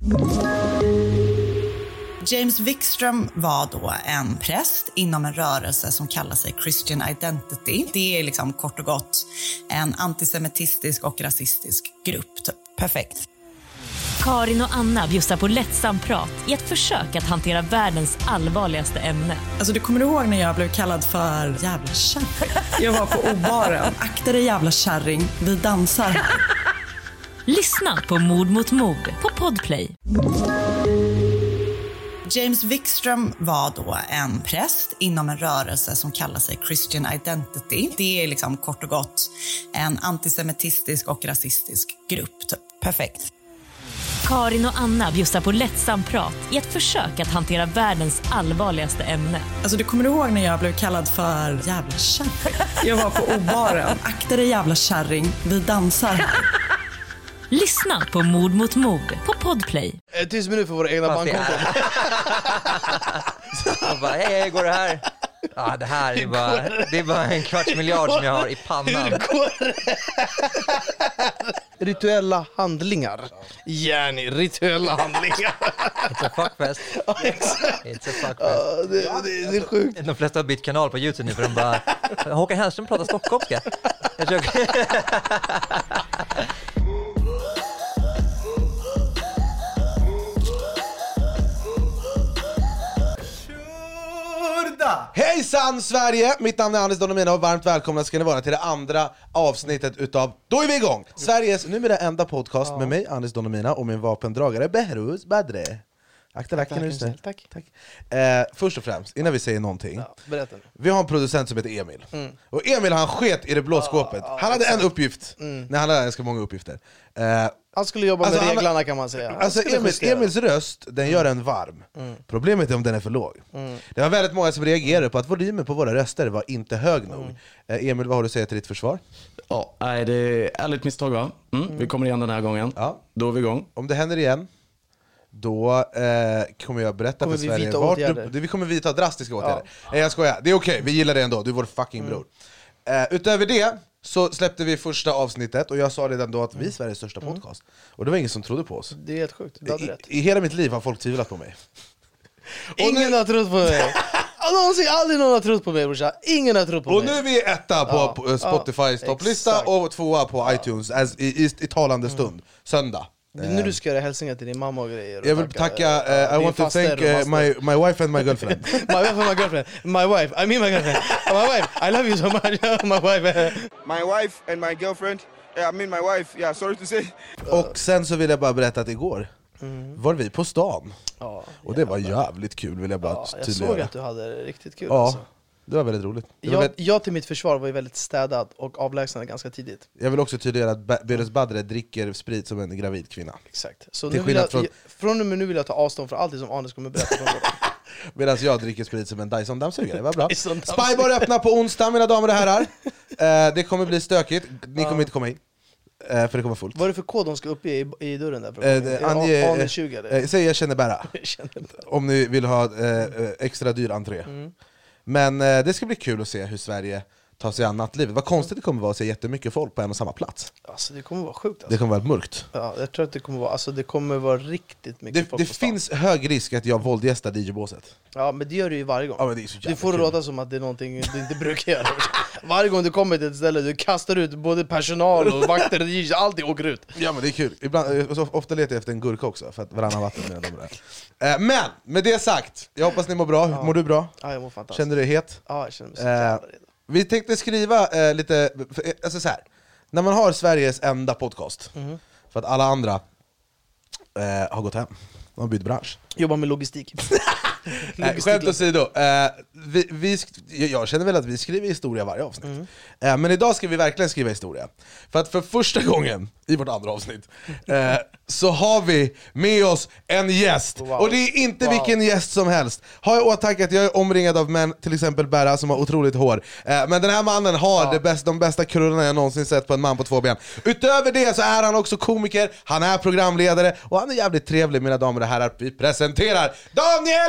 James Wikström var då en präst inom en rörelse som kallar sig Christian Identity. Det är liksom kort och gott en antisemitistisk och rasistisk grupp. Typ. Perfekt. Karin och Anna bjussar på lättsam prat i ett försök att hantera världens allvarligaste ämne. Alltså du kommer ihåg när jag blev kallad för jävla kärring? Jag var på obaren. Akta dig jävla kärring, vi dansar här. Lyssna på Mord mot mord på Podplay. James Wikström var då en präst inom en rörelse som kallar sig Christian Identity. Det är liksom kort och gott en antisemitistisk och rasistisk grupp. Typ. Perfekt. Karin och Anna bjussar på lättsam prat i ett försök att hantera världens allvarligaste ämne. Alltså du kommer ihåg när jag blev kallad för jävla kärring? Jag var på obaren. Akta dig jävla kärring, vi dansar här. Lyssna på Mord mot mord på Podplay. 1000 minuter för våra egna bankkonton. Jag bara, hej, går det här? Ja, det här är bara, det är bara en kvarts miljard som jag har i pannan. Rituella handlingar. Gärna rituella handlingar. It's a fuckfest. Ja, exakt. It's a fuckfest. Det är sjukt. De flesta har bytt kanal på YouTube nu för de bara, Håkan Hellström pratar stockholmska. Jag försöker. Hejsan Sverige! Mitt namn är Anis Don Demina och varmt välkomna ska ni vara till det andra avsnittet utav Då är vi igång! Sveriges numera enda podcast med mig, Anis Don Demina, och min vapendragare Behrouz Badre. Akta lacken nu snäll. Tack. Först och främst, innan vi säger någonting, berätta nu. Vi har en producent som heter Emil. Och Emil, han sket i det blå skåpet. Han hade en uppgift. Nej, han hade ganska många uppgifter. Han skulle jobba med reglarna, kan man säga. Alltså Emils röst, den gör en varm. Problemet är om den är för låg. Det var väldigt många som reagerade på att volymen på våra röster var inte hög nog. Emil, vad har du att säga till ditt försvar? Ja, det är ärligt misstag, va? Vi kommer igen den här gången. Ja. Då är vi igång. Om det händer igen, då kommer jag berätta för Sverige vi kommer vidta drastiska åtgärder. Jag skojar, det är okej, vi gillar det ändå. Du är vår fucking bror. Utöver det så släppte vi första avsnittet. Och jag sa redan då att vi är Sveriges största podcast. Och det var ingen som trodde på oss. Det är helt sjukt, du hade rätt. I hela mitt liv har folk tvivlat på mig. Ingen har trott på mig. Aldrig någon har trott på mig, brorsa. Ingen har trott på mig. Och nu är vi etta på Spotifys topplista och tvåa på iTunes i talande stund, söndag. Nu du ska göra hälsningar till din mamma och grejer. Jag vill tacka, I want to thank my wife and my girlfriend. My wife and my girlfriend. My wife, I mean my girlfriend. My wife, I love you so much. My wife. My wife and my girlfriend. I mean my wife, yeah, sorry to say. Och sen så vill jag bara berätta att igår var vi på stan. Och det var jävligt kul, vill jag bara jag såg att du hade det riktigt kul. Ja, alltså. det var väldigt roligt. Jag till mitt försvar var ju väldigt städad och avlägsen ganska tidigt. Jag vill också tydliggöra att Behrouz Badre dricker sprit som en gravid kvinna. Exakt. Så nu vill från och med nu vill jag ta avstånd från allt det som Anis kommer berätta från början. Medan jag dricker sprit som en Dyson-dammsugare, det var bra. Spybar öppnar på onsdag, mina damer och herrar. Det kommer bli stökigt, ni kommer inte komma in. För det kommer fullt. Vad är det för kod de ska upp i dörren där? Ange 20 eller? Säg jag känner bara. Om ni vill ha extra dyr entré. Men det ska bli kul att se hur Sverige tar sig an nattlivet. Vad konstigt det kommer vara att se jättemycket folk på en och samma plats. Alltså det kommer vara sjukt. Alltså. Det kommer vara mörkt. Ja, jag tror att det kommer vara riktigt mycket folk. Det finns hög risk att jag våldgästar DJ-båset. Ja, men det gör du ju varje gång. Ja, men det är så du får det låta som att det är någonting du inte brukar göra. Varje gång du kommer till ett ställe, du kastar ut både personal och vakter och DJ, allting åker ut. Ja, men det är kul. Ibland, ofta letar jag efter en gurka också, för att varannan vatten med dem där. Men, med det sagt, jag hoppas ni mår bra. Mår du bra? Ja, jag mår fantastiskt. Känner du dig het? Ja, jag känner mig så jävla redo. Vi tänkte skriva lite, alltså så här. När man har Sveriges enda podcast, för att alla andra har gått hem, de har bytt bransch. Jobbar med logistik. Skämt åsido, jag känner väl att vi skriver historia varje avsnitt. Men idag ska vi verkligen skriva historia. För att för första gången i vårt andra avsnitt så har vi med oss en gäst. Och det är inte vilken gäst som helst. Har jag åtanke att jag är omringad av män, till exempel Berra, som har otroligt hår. Men den här mannen har de bästa krullarna jag någonsin sett på en man på 2 ben. Utöver det så är han också komiker, han är programledare och han är jävligt trevlig, mina damer och herrar. Vi presenterar Daniel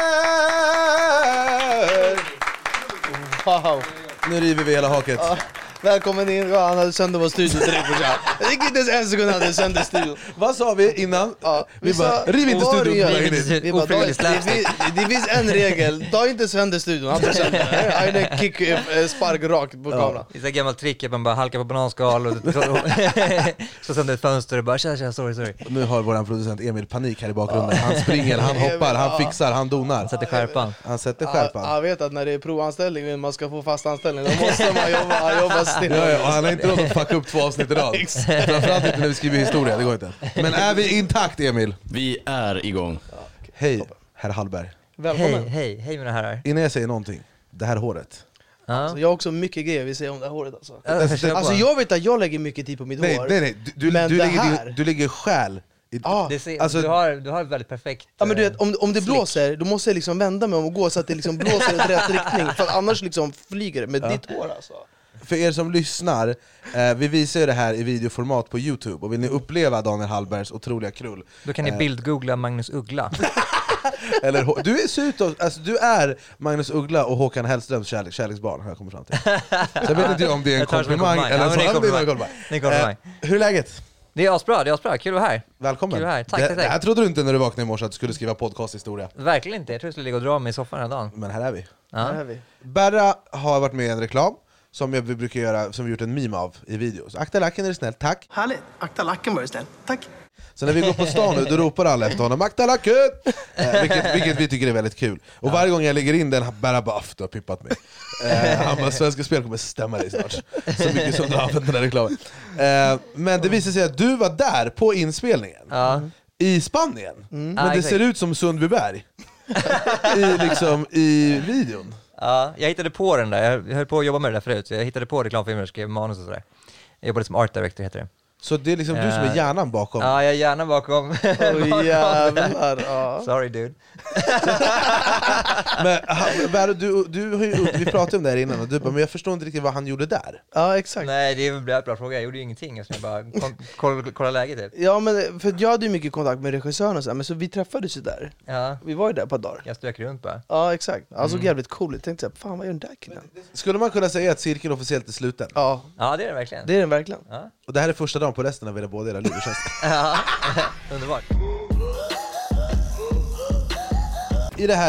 Hallberg! Wow. Nu river vi hela haket. Välkommen in. Ja, han hade sönder vår studio direkt på chat. Det gick inte ens en sekund hade sönder studion. Vad sa vi innan? Ja, Vi bara, riv inte studion. Vi bara, det finns en regel, ta inte sönder studion. Han tar sönder. Kick, spark rakt på kameran. Det är ett gammalt trick att man bara halkar på bananskal och så sönder ett fönster och bara tja, sorry. Nu har vår producent Emil panik här i bakgrunden. Han springer, han hoppar, han fixar, han donar. Sätter skärpan. Han sätter skärpan. Jag vet att när det är provanställning men man ska få fast anställning, då måste man jobba still. Ja, och han har inte råd att fucka upp 2 avsnitt idag. Framförallt inte när vi skriver historia, det går inte. Men är vi intakt, Emil? Vi är igång. Hej, herr Hallberg. Välkommen. Hej mina herrar. Innan jag säger någonting, det här håret. Ja. Alltså, jag har också mycket grejer vi säger om det här håret alltså. Alltså, Jag vet att jag lägger mycket tid på mitt hår. Nej, du lägger själ i, alltså, du har väldigt perfekt... Ja, men du vet, om det blåser, då måste jag liksom vända mig om och gå så att det liksom blåser i rätt riktning. För annars liksom flyger det med ditt hår alltså. För er som lyssnar, vi visar ju det här i videoformat på YouTube. Och vill ni uppleva Daniel Hallbergs otroliga krull, Då kan ni bildgoogla Magnus Uggla. eller, du är Magnus Uggla och Håkan Hellströms kärleksbarn, har jag kommit fram till. Så jag vet inte om det är en komplimang eller en komplimang. Hur är läget? Det är asbra, kul att vara här. Välkommen. Kul att vara här. Tack. Det här trodde du inte när du vaknade i morse att du skulle skriva podcasthistoria. Verkligen inte, jag tror jag skulle ligga och dra mig i soffan den här dagen. Men här är vi. Ja. Berra har varit med i en reklam som vi brukar göra, som vi gjort en meme av i videos. Akta lacken, är det snäll, tack. Härligt, akta lacken var det snäll, tack. Så när vi går på stan nu, då ropar alla efter honom, akta lacken! Vilket vi tycker är väldigt kul. Och varje gång jag lägger in den, Berra bara, du har pippat mig. Han bara, Svenska Spel kommer stämma dig snart. Så mycket som du har använt den här reklamen. Men det visar sig att du var där på inspelningen. I Spanien. Men det ser ut som Sundbyberg. I videon. Ja, jag hittade på den där, jag höll på att jobba med det där förut. Jag hittade på reklamfilmer och skrev manus och sådär. Jag jobbade som art director, heter det. Så det är liksom du som är hjärnan bakom? Ja, jag är hjärnan bakom. Jävlar. Sorry dude. Men vi pratade om det här innan och du bara, men jag förstår inte riktigt vad han gjorde där. Ja, exakt. Nej, det är väl en bra fråga. Jag gjorde ju ingenting, jag bara kolla läget typ. Ja, men för jag hade ju mycket kontakt med regissören och så, men så vi träffades ju där. Ja. Vi var ju där på ett dag. Jag stök runt bara. Ja, exakt. Han såg jävligt cool. Jag tänkte såhär, fan vad gör den där killen? Skulle man kunna säga att cirkeln officiellt är sluten? Ja, Ja, det är det verkligen. det är den verkligen. Ja. Och det här är första dagen på resten av era båda era liv, känns det. Ja, underbart. I det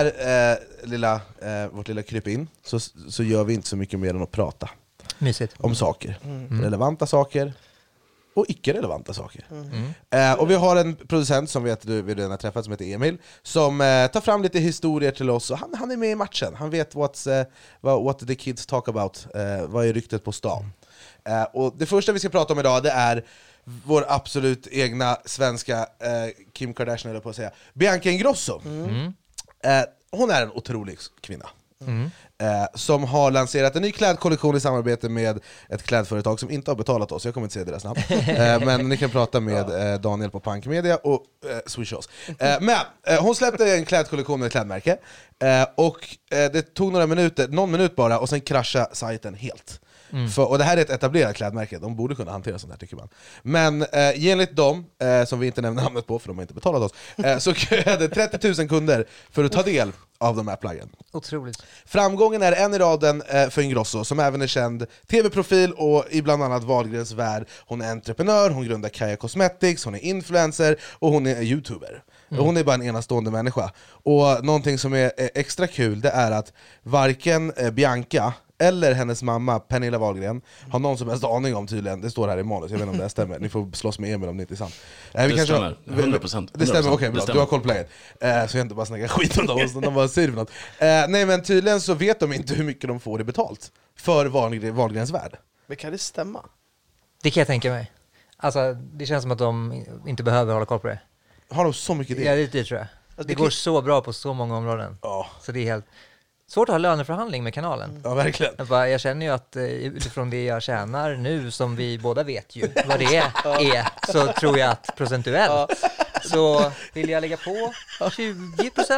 här vårt lilla kryp in så gör vi inte så mycket mer än att prata Mysigt. om saker. Relevanta saker och icke-relevanta saker. Och vi har en producent som vi redan har träffat som heter Emil, som tar fram lite historier till oss, och han är med i matchen. Han vet what the kids talk about, vad är ryktet på stan. Och det första vi ska prata om idag, det är vår absolut egna svenska Kim Kardashian, eller på att säga, Bianca Ingrosso. Hon är en otrolig kvinna. Som har lanserat en ny klädkollektion i samarbete med ett klädföretag som inte har betalat oss. Jag kommer inte säga deras namn. Men ni kan prata med Daniel på Punk Media och swish oss. Men hon släppte en klädkollektion med ett klädmärke. Och det tog någon minut bara, och sen kraschade sajten helt. Och det här är ett etablerat klädmärke, de borde kunna hantera sånt här, tycker man. Men enligt dem, som vi inte nämner namnet på för de har inte betalat oss, så köade 30 000 kunder för att ta del av de här plaggen. Otroligt. Framgången är en i raden för Ingrosso, som även är känd tv-profil och i bland annat Wahlgrens värld. Hon är entreprenör, hon grundar Kaja Cosmetics, hon är influencer och hon är youtuber. Hon är bara en enastående människa. Och någonting som är extra kul, det är att varken Bianca eller hennes mamma Pernilla Wahlgren har någon som helst aning om, tydligen. Det står här i manus, jag vet inte om det här stämmer. Ni får slås med Emil om det inte är sant. Det stämmer, 100%. Det stämmer, okej, bra. Du har koll på läget. Så jag inte bara snackar skit om dem, de bara säger för något. Nej, men tydligen så vet de inte hur mycket de får i betalt för Wahlgrens värld. Men kan det stämma? Det kan jag tänka mig. Alltså, det känns som att de inte behöver hålla koll på det. Har de så mycket det? Ja, det tror jag. Alltså, det går så bra på så många områden. Ja. Så det är helt svårt att ha löneförhandling med kanalen. Ja, verkligen. Jag känner ju att utifrån det jag tjänar nu, som vi båda vet ju vad det är, så tror jag att procentuellt så vill jag lägga på 20%.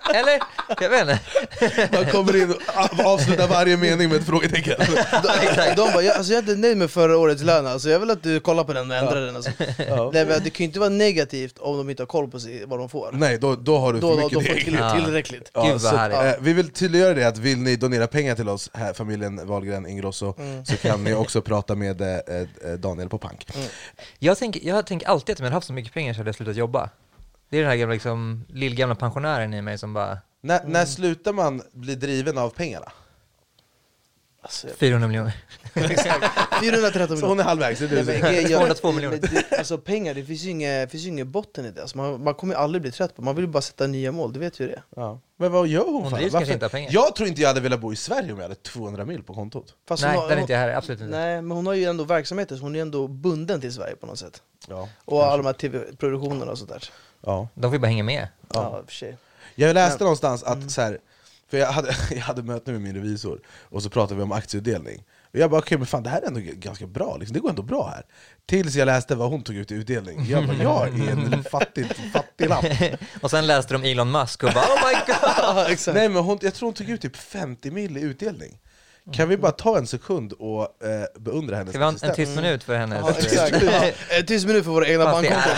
Eller? Jag vet inte. Man kommer in och avslutar varje mening med ett frågetecken. De bara, jag är inte nöjd med förra årets lön, alltså jag vill att du kollar på den och ändrar den alltså. Det kan ju inte vara negativt om de inte har koll på sig, vad de får. Nej, då har du för mycket tillräckligt. Ja, Gud, så, vi vill tydliggöra det att vill ni donera pengar till oss här, familjen Wahlgren Ingrosso, så kan ni också prata med Daniel på Pank. Jag tänker alltid att om jag haft så mycket pengar så hade jag slutat jobba. Det är den här gamla, liksom, lillgamla pensionären i mig som bara... När slutar man bli driven av pengarna? Alltså, 400 miljoner. Exakt, 413 miljoner. Så hon är halvvägs, det är 202 miljoner. Alltså pengar, det finns ju ingen botten i det, alltså, man kommer ju aldrig bli trött på. Man vill ju bara sätta nya mål, du vet ju det. Ja. Men vad gör hon drivs kanske inte av pengar. Jag tror inte jag hade velat bo i Sverige om jag hade 200 mil på kontot. Fast Nej, hon, den är inte jag här, absolut inte. Nej, men hon har ju ändå verksamheter, så hon är ändå bunden till Sverige på något sätt. Ja, och alla de här tv-produktionerna och sånt där. Ja. De får ju bara hänga med. Ja, för sig. Jag läste någonstans att så här, för jag hade möte med min revisor och så pratade vi om aktieutdelning. Och jag bara, okej, men fan, det här är ändå ganska bra, liksom. Det går ändå bra här. Tills jag läste vad hon tog ut i utdelning. Jag bara, jag är en fattig lapp. Och sen läste de Elon Musk och bara, oh my god! Exakt. Nej, men jag tror hon tog ut typ 50 mil i utdelning. Kan vi bara ta en sekund och beundra hennes Ska vi ha en tyst minut för henne? Ja, exakt. En tyst minut för våra egna bankkonton.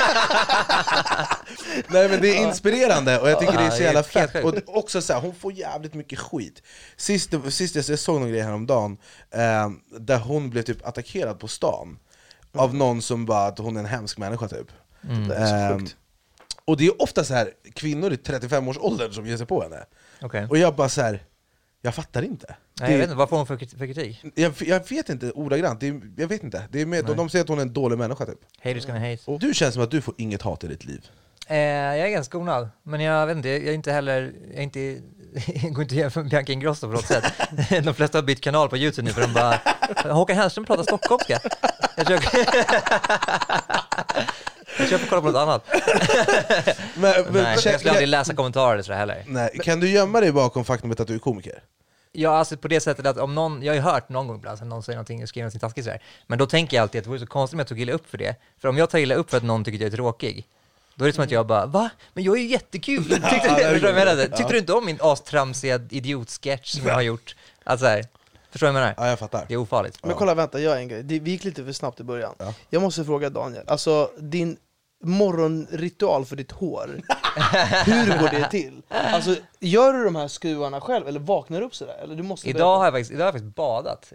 Nej, men det är inspirerande och jag tycker det är så jävla fett. sjukt. Och också så här, hon får jävligt mycket skit. Sist jag såg någon grej häromdagen där hon blev typ attackerad på stan av någon som bara att hon är en hemsk människa typ. Det är så sjukt. Och det är ofta så här kvinnor i 35-årsåldern som ger sig på henne. Okay. Och jag bara så här, jag fattar inte. Nej, jag vet inte, vad får hon för kritik? Jag vet inte ordagrant, jag vet inte. Det är med, de säger att hon är en dålig människa typ. Haters gonna hate. Och du känns som att du får inget hat i ditt liv. Jag är ganska skonad, men jag vet inte, jag är inte heller, går inte jämför med Bianca Ingrosso på något sätt. De flesta har bytt kanal på YouTube nu för de bara, Håkan Hellström pratar stockholmska. Jag köper kolla på något annat. Nej, jag skulle aldrig läsa kommentarer så heller. Nej, kan du gömma dig bakom faktumet att du är komiker? Ja, alltså på det sättet att om någon, jag har ju hört någon gång ibland att någon säger någonting och skriver någonting taskigt så här. Men då tänker jag alltid att det vore så konstigt om jag tog illa upp för det. För om jag tar illa upp för att någon tycker att jag är tråkig, då är det som att jag bara, va? Men jag är ju jättekul! Tyckte du inte om min astramsiga idiotsketch som jag har gjort? Alltså här, förstår du vad jag menar? Ja, jag fattar. Det är ofarligt. Men kolla, vänta, jag har en grej. Vi gick lite för snabbt i början. Jag måste fråga Daniel, alltså din morgonritual för ditt hår, hur går det till? Alltså, gör du de här skruvarna själv eller vaknar du upp sådär? Eller du måste idag har jag faktiskt badat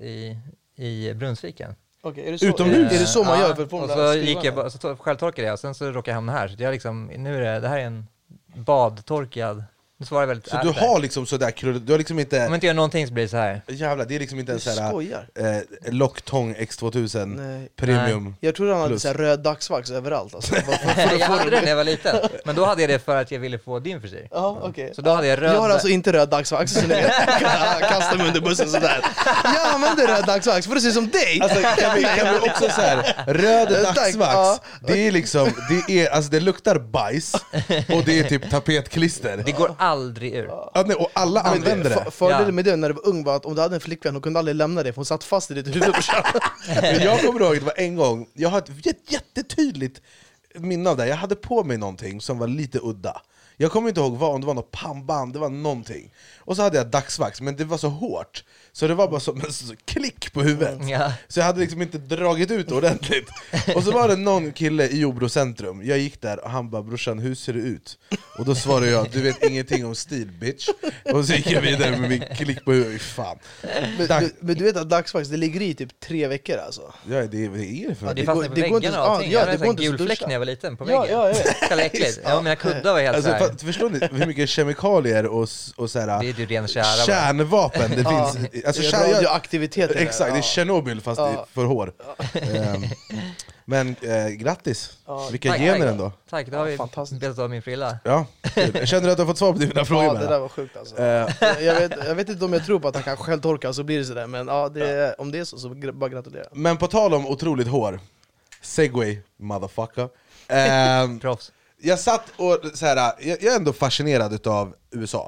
i Brunnsviken. Okej, är det så? Utomhus? Är det så man gör för att få och de så där gick skruvarna? jag, så självtorkade jag och sen så råkade jag hamna här. Så jag liksom, det här är en badtorkad. Nu svarar jag väldigt så du har liksom sådär krulligt, du har liksom inte... Om inte gör någonting så blir det så här. Jävla, det är liksom inte en Du skojar. Locktång X2000 Nej. premium. Nej. Jag tror han hade så här röd dagsvax överallt alltså. Jag hade det när jag var liten. Men då hade jag det för att jag ville få din frisyr. Ja, okej. Så då hade jag röd... Jag har alltså inte röd dagsvax, så ni vet. Kasta mig under bussen sådär. Jag använder röd dagsvax för att se som dig. Alltså, kan vi också så här, röd dagsvax, det är liksom, det luktar bajs och det är typ tapetklister. Det går aldrig ur. Ja, nej, och alla använder det. Fördelen med det när du var ung var att om du hade en flickvän, hon kunde aldrig lämna det för hon satt fast i ditt huvud. Men jag kommer ihåg, det var en gång, jag har ett jättetydligt minne av det. Jag hade på mig någonting som var lite udda. Jag kommer inte ihåg om det var något pannband, det var någonting. Och så hade jag dagsvax, men det var så hårt så det var bara som en klick på huvudet. Ja. Så jag hade liksom inte dragit ut ordentligt. Och så var det någon kille i Jordbro centrum. Jag gick där och han bara, brorsan, hur ser det ut? Och då svarade jag, du vet ingenting om stil, bitch. Och så gick jag vidare med min klick på huvudet. Fan. Men du vet att dagsvax, det ligger i typ 3 veckor alltså. Ja, det är det för Ja, det det fastnade på väggarna och allting. Jag hade en gul fläck när jag var liten på väggen. Ja, jag vet. Kalla äckligt. Ja, mina kuddar var helt alltså, såhär. förstår ni hur mycket kemikalier och såhär, Det är ju ren kära. kärnvapen det finns. Alltså, radioaktiviteter. Exakt, det är Tjernobyl fast för hår. Men grattis, vilka gener ändå. Tack, det har vi fantastiskt. betat av min frilla. Ja, jag känner att du har fått svar på dina frågor. Ja, det där var sjukt alltså. Jag vet inte om jag tror på att han kan självtorka, så blir det sådär. Men ja, om det är så bara gratulera. Men på tal om otroligt hår, Segway, motherfucker. Proffs. Jag satt och såhär, jag är ändå fascinerad utav USA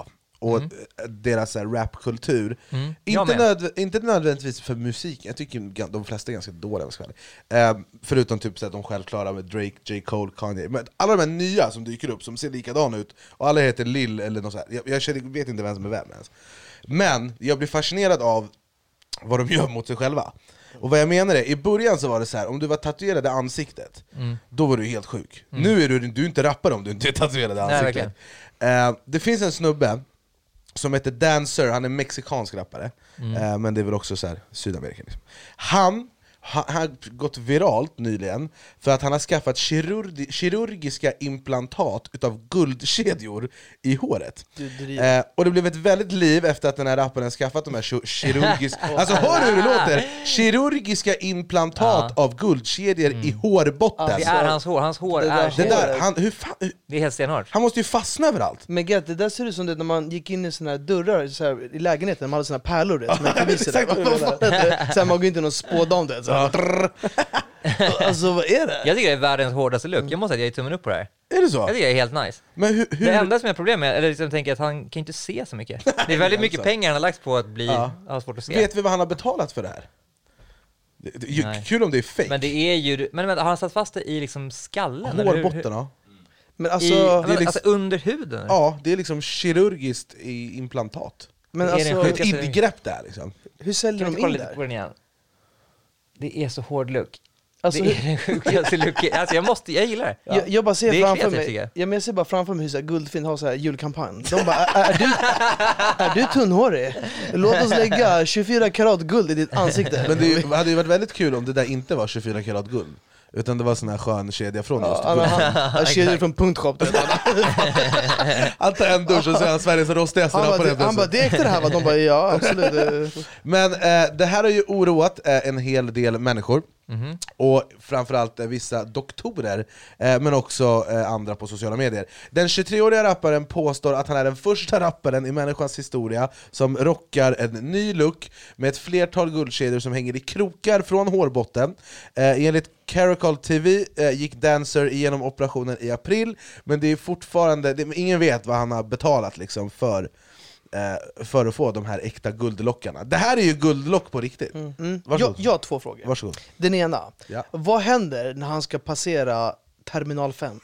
och deras rapkultur. Inte nödvändigtvis för musik. Jag tycker de flesta är ganska dåliga. Förutom typ så att de självklara med Drake, J. Cole, Kanye. Men alla de här nya som dyker upp som ser likadana ut och alla heter Lil eller något så här. Jag vet inte vem som är vem ens. Men jag blir fascinerad av vad de gör mot sig själva. Och vad jag menar är, i början så var det så här: om du var tatuerad i ansiktet, då var du helt sjuk. Nu är du inte rappare om du inte är tatuerad i ansiktet. Det finns en snubbe som heter Dancer, han är mexikansk rappare, men det är väl också så här Sydamerika liksom. Han har gått viralt nyligen för att han har skaffat kirurgiska implantat utav guldkedjor i håret. Och det blev ett väldigt liv efter att den här rapparen skaffat de här kirurgiska... Alltså hör du hur det låter? Kirurgiska implantat av guldkedjor i hårbotten. Det är hans hår, hans hår är det där, det är helt stenhårt. Han måste ju fastna överallt. Men Gert, det där ser ut som det när man gick in i såna här dörrar så här, i lägenheten, man hade såna här pärlor. Sen man går inte någon spådam det. Alltså vad är det? Jag tycker det är världens hårdaste look. Jag måste säga att jag är tummen upp på det här. Är det så? Jag tycker det är helt nice. Men hur... Det enda som är problem med, eller liksom tänker att han kan inte se så mycket. Det är väldigt mycket pengar han har lagt på att bli ha svårt att se. Vet vi vad han har betalat för det här? Kul om det är fake. Men det är ju, men har han satt fast det i liksom skallen? Hårbotten, ja. Men alltså, alltså under huden? Ja, det är liksom kirurgiskt implantat. Men alltså ett ingrepp där liksom. Hur säljer de in där? Det är så hård look. Alltså, det är den sjukaste looken. Alltså jag gillar det. Jag bara ser det framför mig. Jag ser bara framför mig hur så här Guldfinn har så här julkampanj. De bara, är du tunnhårig? Låt oss lägga 24 karat guld i ditt ansikte. Men det hade ju varit väldigt kul om det där inte var 24 karat guld. Utan det var sån här skön kedja från just kedjor från Punktshop. Allt är en dusch och så är han Sveriges rostigaste rappare. Han bara, det är äkta det här. De bara, ja absolut. Men det här har ju oroat en hel del människor. Och framförallt vissa doktorer, men också andra på sociala medier. Den 23-åriga rapparen påstår att han är den första rapparen i människans historia som rockar en ny look med ett flertal guldkedjor som hänger i krokar från hårbotten. Enligt Caracol TV gick Dancer igenom operationen i april, men det är fortfarande, ingen vet vad han har betalat liksom för att få de här äkta guldlockarna. Det här är ju guldlock på riktigt. Jag har 2 frågor. Varsågod. Den ena, vad händer när han ska passera Terminal 5?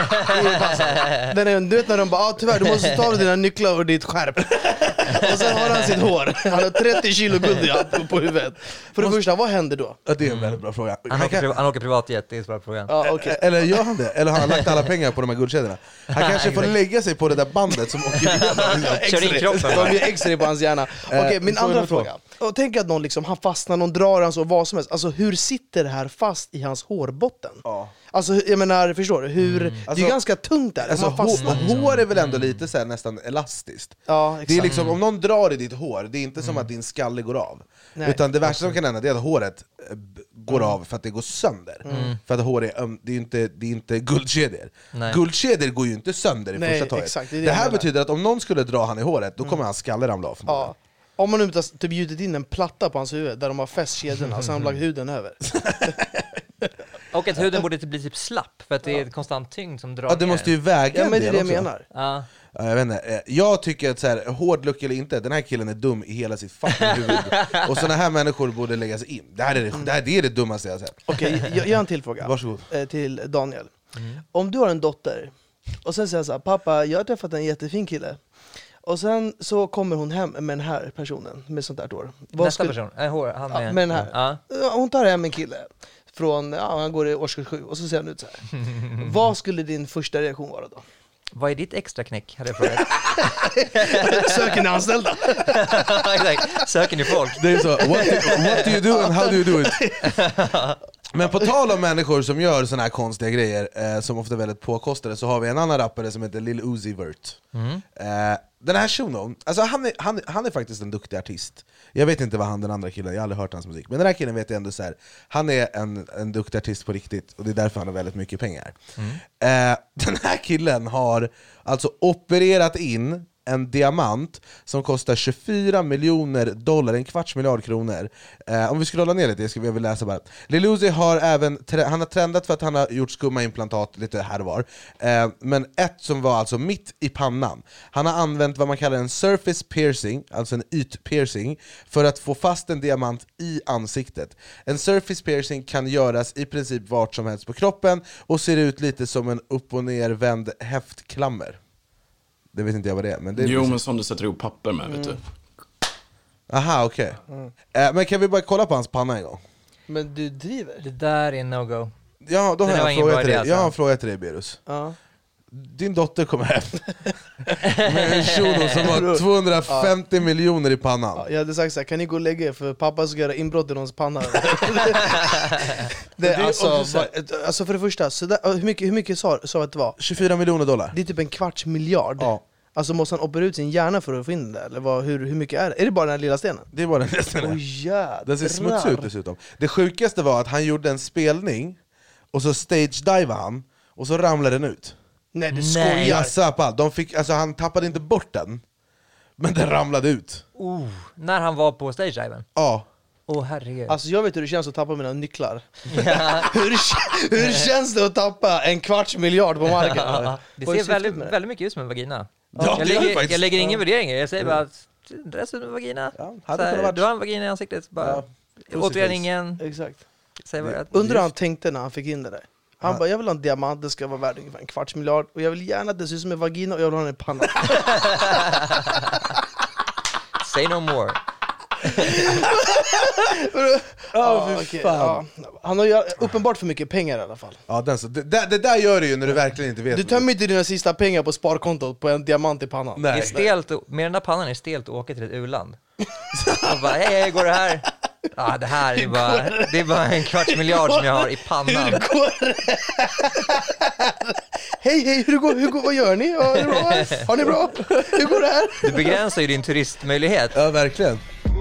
Du vet när de bara, tyvärr du måste ta dina nycklar och ditt skärp. Och sen har han sitt hår. Han har 30 kilo guld på huvudet. För det första, vad händer då? Det är en väldigt bra fråga. Han åker privatjet, det är svårt frågan. Eller gör han det? Eller har han lagt alla pengar på de här guldkedjorna? Han kanske får lägga sig på det där bandet som åker igenom. Kör in kroppen. De gör X-ray på hans hjärna. Okej, min andra fråga. Och tänk att någon liksom, han fastnar, någon drar han så vad som helst. Alltså hur sitter det här fast i hans hårbotten? Alltså jag menar, förstår du? Det är ganska tungt där. Alltså, hår är väl ändå lite så här, nästan elastiskt. Ja, exakt. Det är liksom, om någon drar i ditt hår, det är inte som att din skalle går av. Nej, utan det värsta som kan hända är att håret går av för att det går sönder. För att hår är, det är inte guldkedjor. Guldkedjor går ju inte sönder i första taget. Exakt, det här betyder att om någon skulle dra han i håret, då kommer hans skalle ramla av. Ja. Om man nu typ bjudit in en platta på hans huvud där de har fäst kedjorna och sen har de lagt huden över. Och att huden borde bli typ slapp, för att det är ett konstant tyngd som drar ner. Det måste ju väga. Ja, men det är det jag menar. Jag vet inte. Jag tycker att så här, hård look eller inte, den här killen är dum i hela sitt fucking huvud. Och såna här människor borde lägga sig in. Det är det dummaste jag har sett. Okej, jag har en till fråga. Varsågod. Till Daniel. Om du har en dotter och sen säger så här, pappa, jag har träffat en jättefin kille. Och sen så kommer hon hem med den här personen med sånt där hår. Nästa person? Han med den här. Hon tar hem en kille från, han går i årskurs 7 och så ser han ut så här. Vad skulle din första reaktion vara då? Vad är ditt extra knäck? Hade jag frågat. Söker ni anställda? Exakt. Söker ni folk? Det är så, what do you do and how do you do it? Men på tal om människor som gör såna här konstiga grejer som ofta är väldigt påkostade, så har vi en annan rappare som heter Lil Uzi Vert. Den här shunon, alltså han är faktiskt en duktig artist. Jag vet inte vad han den andra killen, jag har aldrig hört hans musik. Men den här killen vet jag ändå så här, han är en duktig artist på riktigt. Och det är därför han har väldigt mycket pengar. Den här killen har alltså opererat in en diamant som kostar 24 miljoner dollar, $250 miljoner. Om vi scrollar ner lite, jag vill läsa bara. Lil Uzi har även han har trendat för att han har gjort skumma implantat lite här och var. Men ett som var alltså mitt i pannan. Han har använt vad man kallar en surface piercing, alltså en ytpiercing, för att få fast en diamant i ansiktet. En surface piercing kan göras i princip vart som helst på kroppen och ser ut lite som en upp- och nervänd häftklammer. Det vet inte jag vad det är, men det är jo, men som du sätter ihop papper med, vet du. Aha, okej. Men kan vi bara kolla på hans panna en gång? Men du driver? Det där är no-go. Ja, då har jag ingen frågat bra till idé, dig. Jag har en alltså. fråga till dig, Berus. Ja. Din dotter kommer hem med en shuno som har 250 miljoner i pannan. Ja, jag hade sagt såhär, kan ni gå och lägga er för pappa ska göra inbrott i någons panna? Alltså för det första, så där, hur mycket sa att det var? 24 miljoner dollar. Det är typ $250 miljoner. Ja. Alltså måste han operera ut sin hjärna för att få in det? Eller hur mycket är det? Är det bara den här lilla stenen? Det är bara den här stenen. Jädrar. Den ser smutsig ut dessutom. Det sjukaste var att han gjorde en spelning och så stage-divade han och så ramlade den ut. Nej, du skojar! Alltså, han tappade inte bort den, men den ramlade ut. När han var på stage-diven? Ja. Herregud. Alltså jag vet hur det känns att tappa mina nycklar. hur känns det att tappa $250 miljoner på marken? Det ser väldigt mycket ut som en vagina. Ja, jag lägger ingen värdering. Jag säger bara att det är som en vagina. Ja, du har en vagina i ansiktet. Bara, återigen ingen. Exakt. Undrar han tänkte när han fick in det där. Han bara, jag vill ha en diamant, det ska vara värd ungefär $250 miljoner. Och jag vill gärna att det ser ut som en vagina och jag vill ha den i pannan. Say no more. Han har ju uppenbart för mycket pengar i alla fall. Ja, det där gör du ju när du verkligen inte vet. Du tömmer inte dina sista pengar på sparkontot på en diamant i pannan. Nej. Det är stelt, med den där pannan är det stelt att åka till ett u-land. Och bara, hej, går det här? Ja, det här är bara $250 miljoner som jag har i pannan. Hur går det? Hej, vad gör ni? Har ni bra? Hur går det här? Du begränsar ju din turistmöjlighet. Ja, verkligen.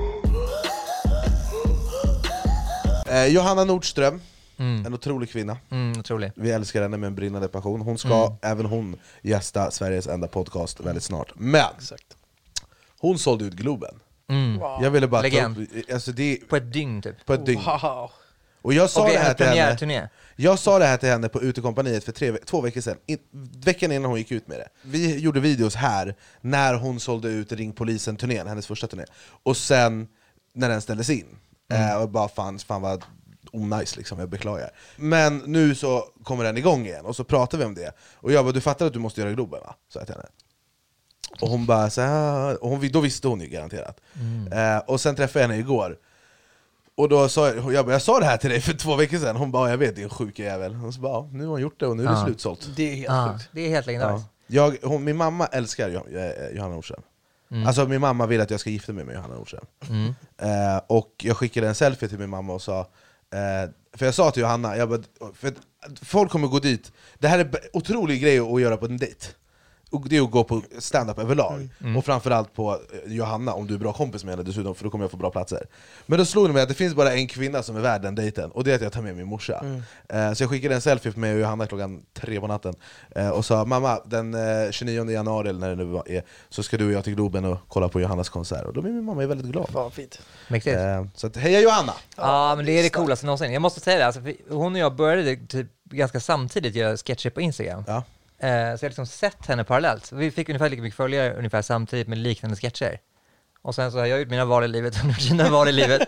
Johanna Nordström, en otrolig kvinna. Otrolig. Vi älskar henne med en brinnande passion. Hon ska, även hon, gästa Sveriges enda podcast väldigt snart. Men hon sålde ut Globen. Jag ville bara på ett dygn typ. På ett dygn. Wow. Och jag sa det här till henne. Turné. Jag sa det här till henne på Utekompaniet för 2 veckor sedan. Veckan innan hon gick ut med det. Vi gjorde videos här när hon sålde ut Ring Polisen-turnén, hennes första turné. Och sen när den ställdes in. Och bara fan vad onajs liksom, jag beklagar. Men nu så kommer den igång igen och så pratar vi om det. Och jag bara, du fattar att du måste göra Globen, va? Så jag till henne. Och hon bara så här, och då visste hon ju garanterat. Och sen träffade jag henne igår. Och då sa jag sa det här till dig för 2 veckor sedan. Hon bara, jag vet, det är en sjuk jävel. Och så bara, nu har hon gjort det och nu är det slutsålt. Det är helt sjukt. Det är helt legendariskt. Min mamma älskar Johanna Nordström. Alltså min mamma vill att jag ska gifta mig med Johanna Nordström. Och jag skickade en selfie till min mamma och sa, för jag sa till Johanna, för folk kommer gå dit. Det här är en otrolig grej att göra på en dejt. Det är att gå på stand-up överlag. Och framförallt på Johanna, om du är bra kompis med henne dessutom, för då kommer jag få bra platser. Men då slog det mig att det finns bara en kvinna som är värd den dejten, och det är att jag tar med min morsa. Så jag skickade en selfie för mig och Johanna klockan 3 på natten och sa, mamma, den 29 januari eller när det nu är, så ska du och jag till Globen och kolla på Johannas konsert. Och då blir min mamma väldigt glad. Fan, fint. Så att, heja Johanna! Ja, men det är det coolaste någonsin. Jag måste säga det, alltså, hon och jag började typ ganska samtidigt göra sketcher på Instagram. Ja. Så jag har liksom sett henne parallellt. Vi fick ungefär lika mycket följare ungefär samtidigt med liknande sketcher. Och sen så har jag gjort mina val i livet, hon har gjort sina val i livet.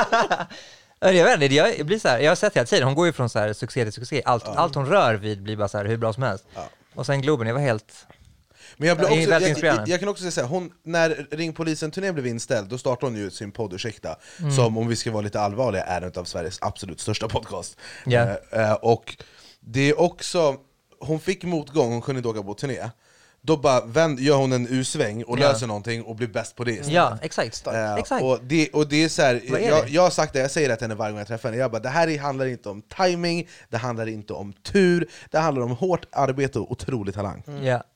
Jag vet inte, jag blir så här, jag har sett hela tiden, hon går ju från så här succé till succé. Allt hon rör vid blir bara så här hur bra som helst. Och sen Globen, jag var helt... Men jag kan också säga, när Ring Polisen-turnén blev inställd, då startade hon ju sin podd Ursäkta, som, om vi ska vara lite allvarliga, är en av Sveriges absolut största podcast. Och det är också, hon fick motgång, hon kunde inte åka på turné. Då bara gör hon en U-sväng och löser någonting och blir bäst på det istället. Ja, exakt. Och det är så här, jag har sagt det, jag säger det till henne varje gång jag träffar henne. Jag bara, det här handlar inte om timing, det handlar inte om tur, det handlar om hårt arbete och otrolig talang.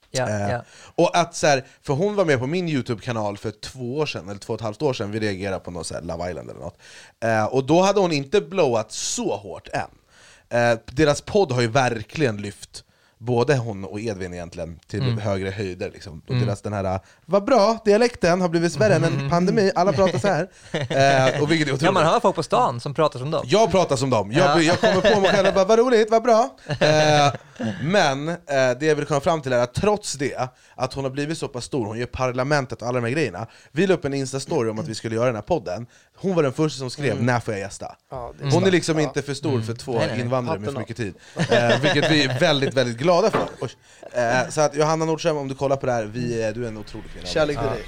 Och att så här, för hon var med på min YouTube-kanal för 2 år sedan, eller 2,5 år sedan, vi reagerade på något så här Love Island eller något. Och då hade hon inte blowat så hårt än. Deras podd har ju verkligen lyft både hon och Edvin egentligen till högre höjder liksom. Och deras den här, vad bra, dialekten har blivit värre än en pandemi, alla pratar så här. Och vilket är otroligt. Ja, man hör folk på stan som pratar som dem. Jag pratar som dem, jag kommer på mig själv och bara, vad roligt, vad bra. Men det jag vill komma fram till är att trots det, att hon har blivit så pass stor, hon gör parlamentet och alla de här grejerna. Vi la upp en Insta-story om att vi skulle göra den här podden. Hon var den första som skrev, när får jag gästa? Hon är liksom inte för stor för två invandrare med för mycket tid. Vilket vi är väldigt, väldigt glada för. Så att Johanna Nordström, om du kollar på det här, du är en otrolig kvinna. Kärlek till dig.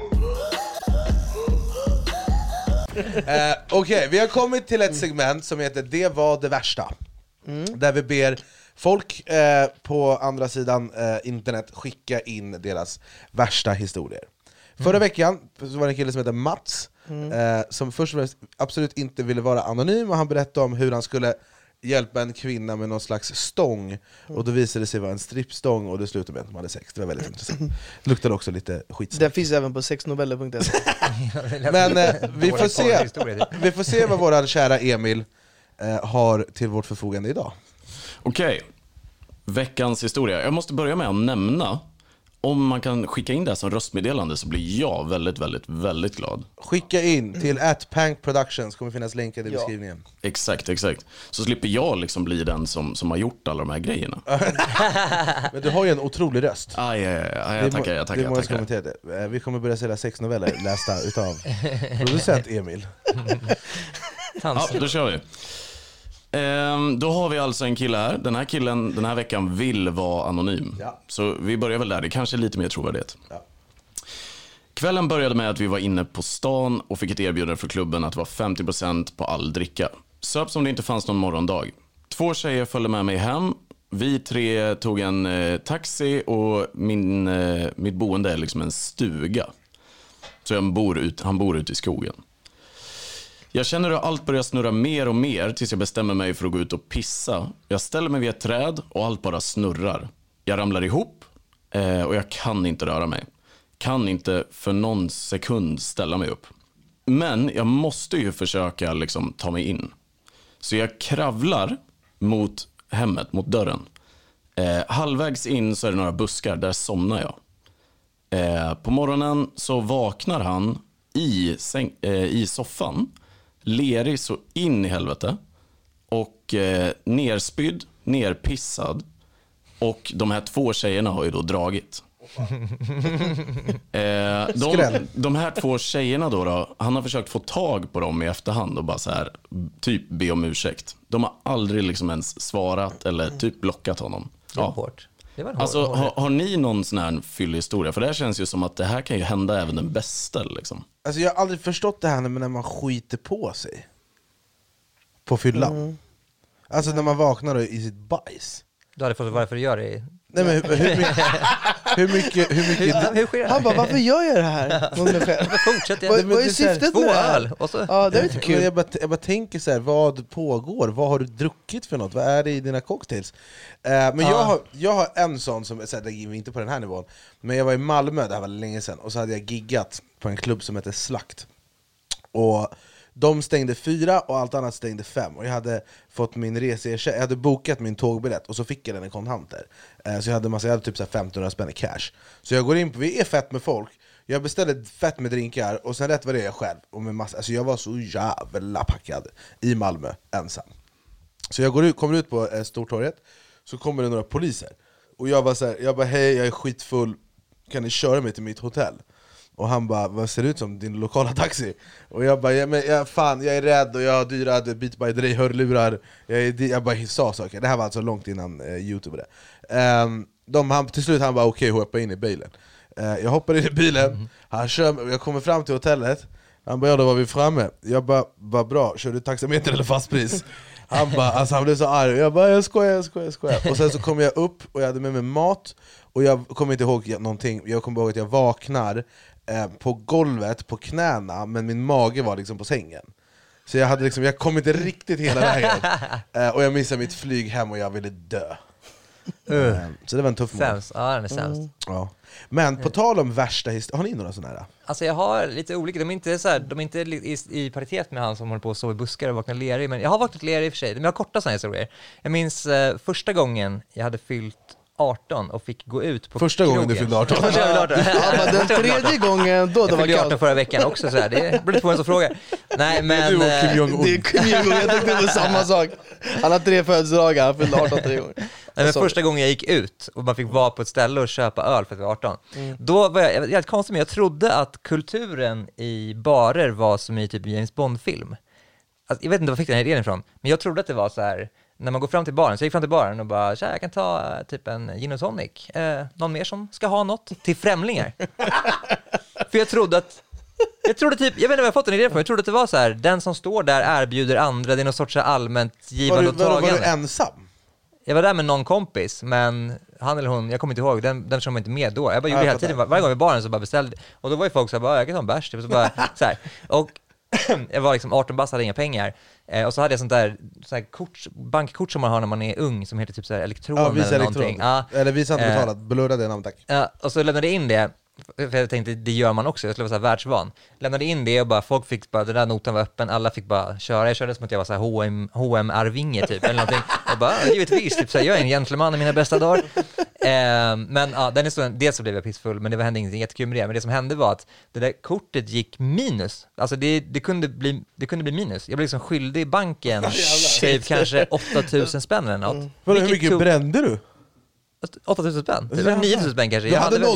Okej, vi har kommit till ett segment som heter Det var det värsta. Där vi ber folk på andra sidan internet skicka in deras värsta historier. Förra veckan så var det en kille som heter Mats som först och främst absolut inte ville vara anonym, och han berättade om hur han skulle hjälpa en kvinna med någon slags stång, och då visade det sig vara en strippstång, och det slutade med att de hade sex. Det var väldigt intressant. Det luktade också lite skit. Det finns även på sexnoveller.se. Men vi får se vad våran kära Emil har till vårt förfogande idag. Okej, veckans historia. Jag måste börja med att nämna, om man kan skicka in det som röstmeddelande så blir jag väldigt, väldigt, väldigt glad. Skicka in till @pankproductions, kommer finnas länkar i beskrivningen. Exakt. Så slipper jag liksom bli den som har gjort alla de här grejerna. Men du har ju en otrolig röst. Jag tackar. Vi kommer börja sälja 6 noveller lästa utav producent Emil. Ja, då kör vi. Då har vi alltså en kille här. Den här killen den här veckan vill vara anonym. Så vi börjar väl där, det kanske är lite mer trovärdighet. Kvällen började med att vi var inne på stan och fick ett erbjudande från klubben att det var 50% på all dricka. Söp som det inte fanns någon morgondag. 2 tjejer följde med mig hem. Vi 3 tog en taxi, och mitt boende är liksom en stuga. Så han bor ute i skogen. Jag känner hur allt börjar snurra mer och mer tills jag bestämmer mig för att gå ut och pissa. Jag ställer mig vid ett träd och allt bara snurrar. Jag ramlar ihop och jag kan inte röra mig. Kan inte för någon sekund ställa mig upp. Men jag måste ju försöka liksom ta mig in. Så jag kravlar mot hemmet, mot dörren. Halvvägs in så är det några buskar, där somnar jag. På morgonen så vaknar han i soffan. Lerig så in i helvete. Och nerspydd, nerpissad. Och de här 2 tjejerna har ju då dragit. De här 2 tjejerna då, han har försökt få tag på dem i efterhand och bara så här, typ be om ursäkt. De har aldrig liksom ens svarat eller typ blockat honom. Det var hårt. Alltså, har ni någon sån här fyllig historia? För det här känns ju som att det här kan ju hända även den bästa liksom. Alltså jag har aldrig förstått det här när man skiter på sig på fyllan. Alltså när man vaknar i sitt bajs. Du hade fått varför du gör det. Nej, men hur mycket Han bara, varför gör jag det här mot mig själv? Fortsätt. Vad är syftet med det här? Och så. Ja, det är inte kul. Jag bara tänker så här, vad pågår? Vad har du druckit för något? Vad är det i dina cocktails? Men jag har en sån som, så här, det är inte på den här nivån, men jag var i Malmö, det här var länge sedan, och så hade jag giggat på en klubb som heter Slakt. Och de stängde 4 och allt annat stängde 5. Och jag hade fått min reseersättning, jag hade bokat min tågbiljett och så fick jag den i kontanter. Så jag hade typ så här 1500 spänn i cash. Så jag går in på, vi är fett med folk. Jag beställde fett med drinkar och sen rätt var det jag själv. Och med massa, alltså jag var så jävla packad i Malmö, ensam. Så jag kommer ut på Stortorget, så kommer det några poliser. Och jag bara hej, jag är skitfull, kan ni köra mig till mitt hotell? Och han bara, vad ser det ut som din lokala taxi? Och jag bara, jag är rädd och jag har dyra Beat by Dre hörlurar. Jag bara sa saker. Det här var alltså långt innan YouTube det. Till slut han bara, okej, hoppa in i bilen. Jag hoppar in i bilen, han kör, jag kommer fram till hotellet. Han bara, ja, då var vi framme. Jag bara, vad bra, kör du taxameter eller fastpris? Han bara, alltså han blev så arg. Jag bara, jag skojar. Och sen så kom jag upp och jag hade med mig mat. Och jag kommer inte ihåg någonting. Jag kommer ihåg att jag vaknar på golvet, på knäna, men min mage var liksom på sängen. Så jag kom inte riktigt hela vägen. Och jag missade mitt flyg hem och jag ville dö. Så det var en tuff månad. Ja, den är sämst. Ja. Men på tal om värsta historier, har ni några sådana här? Alltså jag har lite olika, de är inte i paritet med han som håller på att sova i buskar och vaknar lerig, men jag har vaknat lerig i och för sig. Men jag har korta sådana historier. Jag minns första gången jag hade fyllt 18 och fick gå ut på första krogen. Gången du fyllde 18. Den tredje gången då det var kallt. Jag fyllde 18 förra veckan också så här. Det blir två en som frågar. Nej men det är Kim Jong-Un. Det är Kim Jong-Un, jag tänkte på samma sak. Han har 3 födelsedagar, han fyllde 18 3 gånger. Nej, men första gången jag gick ut och man fick vara på ett ställe och köpa öl för att jag var 18. Då var jag helt konstigt, men jag trodde att kulturen i barer var som i typ James Bond-film. Alltså, jag vet inte var jag fick den här idén ifrån, men jag trodde att det var så här. När man går fram till baren, så jag gick fram till baren och bara, tja, jag kan ta typ en gin och tonic. Någon mer som ska ha något? Till främlingar. För jag trodde typ, jag vet inte vad jag fått en idé från, jag trodde att det var så här, den som står där erbjuder andra, det är någon sorts allmänt givande och tagande. Var du ensam? Jag var där med någon kompis, men han eller hon, jag kommer inte ihåg, den som var inte med då. Jag bara gjorde hela tiden, varje gång vid baren så bara beställde. Och då var ju folk så här, bara, jag kan ta en bärs, typ, så bara, så här. Och jag var liksom 18 bast, hade inga pengar. Och så hade jag sånt där bankkort som man har när man är ung, som heter typ så här elektron eller någonting. Ja. Eller visa inte betalat, blurra det namn, tack. Ja, och så lämnade jag in det. För jag tänkte, det gör man också, jag skulle vara så här världsvan. Lämnade in det och bara, folk fick bara, den där noten var öppen, alla fick bara köra. Jag körde som att jag var så här H&M Arvinge typ, eller någonting. Och bara, givetvis, typ så här, jag är en gentleman i mina bästa dagar. Men ja, den historien, dels så blev jag pissfull, men det hände ingenting jättekul med det. Men det som hände var att det där kortet gick minus. Alltså det kunde bli minus. Jag blev liksom skyldig i banken typ kanske 8000 spänn eller något. Hur mycket brände du? 8000 spänn? Det var 9000 spänn kanske. Jag hade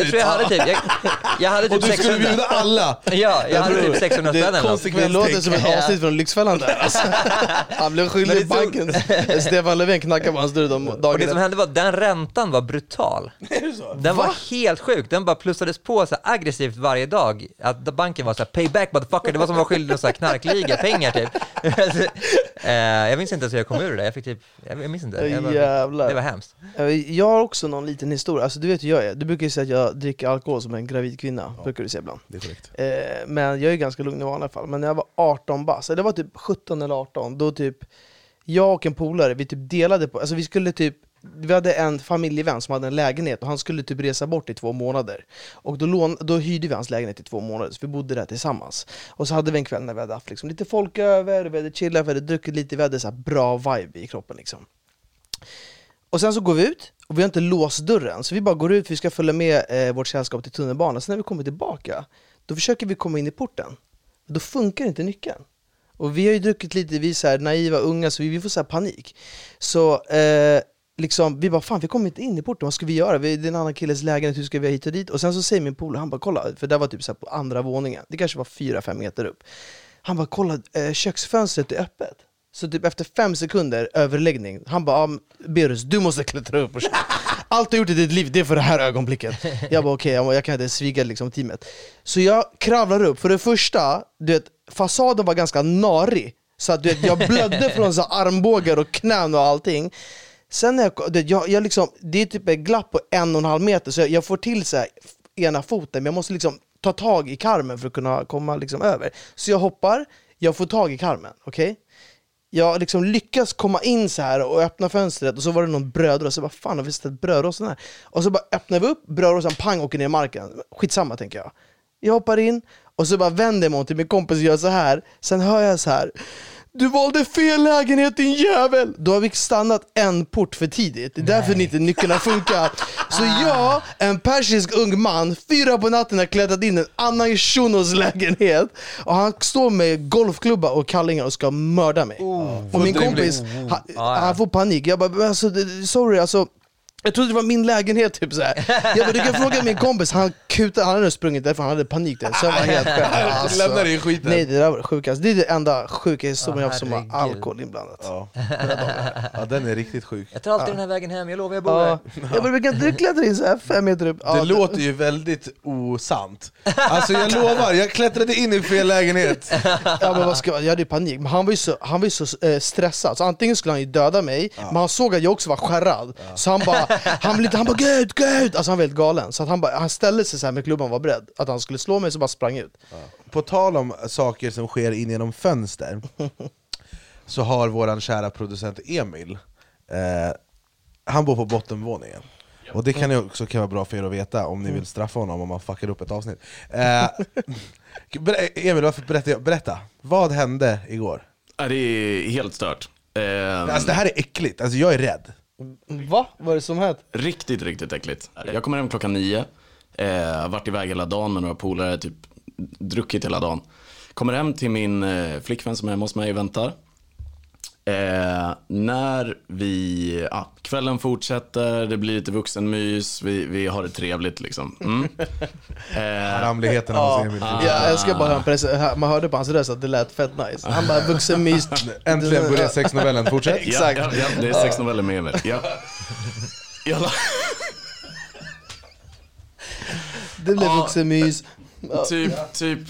typ och du 600. skulle bjuda alla. Ja, jag hade typ 600 spänn eller något. Det låter som ett avsnitt från Lyxfällan där. Alltså, han blev skyldig i banken. Stefan Löfven knackade på hans dörr de dagarna. Och det som hände var att den räntan var brutal. Den var helt sjuk. Den bara plussades på så här aggressivt varje dag. Att banken var så här, payback motherfucker. Det var som var skyldig så här knarkliga pengar typ. Jag minns inte ens hur jag kom ur det. Jag fick typ, jag minns inte. Det var hemskt. Jag har också någon liten historia. Alltså du vet hur jag är. Du brukar ju säga att jag dricker alkohol som en gravid kvinna. Brukar du säga ibland. Det är korrekt. Men jag är ganska lugn i vanliga fall. Men när jag var 18 bast, det var typ 17 eller 18, då typ jag och en polare, vi typ delade på, alltså vi hade en familjevän som hade en lägenhet och han skulle typ resa bort i 2 månader. Och då hyrde vi hans lägenhet i 2 månader, så vi bodde där tillsammans. Och så hade vi en kväll när vi hade haft liksom lite folk över, vi hade chillat, vi hade druckit lite, vi hade så här bra vibe i kroppen liksom. Och sen så går vi ut och vi har inte låst dörren, så vi bara går ut, vi ska följa med vårt sällskap till tunnelbanan. Sen när vi kommer tillbaka, då försöker vi komma in i porten. Då funkar inte nyckeln. Och vi har ju druckit lite, vi är så här naiva, unga, så vi får så här panik. Så liksom, vi bara, fan vi kommer inte in i porten, vad ska vi göra? Det är en annan killes lägenhet, hur ska vi hit och dit? Och sen så säger min polare, han bara, kolla, för det var typ så här på andra våningen. Det kanske var 4-5 meter upp. Han bara, kolla, köksfönstret är öppet. Så typ efter 5 sekunder överläggning, han bara, Berus, du måste klättra upp. Allt du gjort i ditt liv, det är för det här ögonblicket. Jag bara, okej, jag kan inte sviga liksom teamet. Så jag kravlar upp. För det första, du vet, fasaden var ganska narig. Så att du vet, jag blödde från så armbågar och knän och allting. Sen när jag liksom, det är typ ett glapp på 1,5 meter. Så jag får till så här ena foten, men jag måste liksom ta tag i karmen för att kunna komma liksom över. Så jag hoppar, jag får tag i karmen, okej? Jag liksom lyckas komma in så här och öppna fönstret, och så var det någon brödrost. Så jag bara, fan har vi ställt brödrosten här? Och så bara öppnar vi upp, brödrosten pang åker ner i marken. Skitsamma tänker jag. Jag hoppar in och så bara vänder jag mig till min kompis och gör så här. Sen hör jag så här: du valde fel lägenhet din jävel. Då har vi stannat en port för tidigt. Det är därför inte nyckeln funkar. Så jag, en persisk ung man, 4 på natten har klättrat in en annan shunos lägenhet. Och han står med golfklubba och kallingar och ska mörda mig. Och min kompis, han får panik. Jag bara, alltså, sorry, alltså jag trodde det var min lägenhet typ så här. Jag bara, du kan fråga min kompis, han hade sprungit därför han hade panik där. Så jag var helt själv. Alltså, lämnar det i skiten. Nej, det där var det sjukaste. Det är det enda sjuka historien som har alkohol inblandat. Ja. Ja, den är riktigt sjuk. Jag tar alltid den här vägen hem, jag lovar jag bor här. Jag bara, vi kan inte klättra in så här 5 meter upp. Det låter ju väldigt osant. Alltså jag lovar, jag klättrade in i fel lägenhet. Ja, men vad ska jag hade panik. Men han var ju så stressad. Så antingen skulle han ju döda mig, men han såg att jag också var skärrad. Så han bara Gud! Alltså han var helt galen. Så att han ställde sig så här med klubban och var beredd att han skulle slå mig, så bara sprang ut. På tal om saker som sker in genom fönster, så har våran kära producent Emil, han bor på bottenvåningen. Och det kan ju också vara bra för er att veta om ni vill straffa honom om man fuckar upp ett avsnitt. Emil, berätta. Vad hände igår? Det är helt stört. Alltså det här är äckligt, alltså jag är rädd. Va? Vad är det som hänt? Riktigt, riktigt äckligt. Jag kommer hem 9:00. Varit iväg hela dagen med några polare, typ druckit hela dagen. Kommer hem till min flickvän som är hemma hos mig och väntar. När vi kvällen fortsätter, det blir lite vuxenmys, vi har det trevligt liksom. Ramligheten av Emil. Jag ska bara höra man hörde på hans röst att det lät fett nice. Han bara vuxenmys. Äntligen börjar sexnovellen, fortsätt. Exakt. Ja, det är sexnoveller med Emil. Ja. Det blev vuxenmys. Typ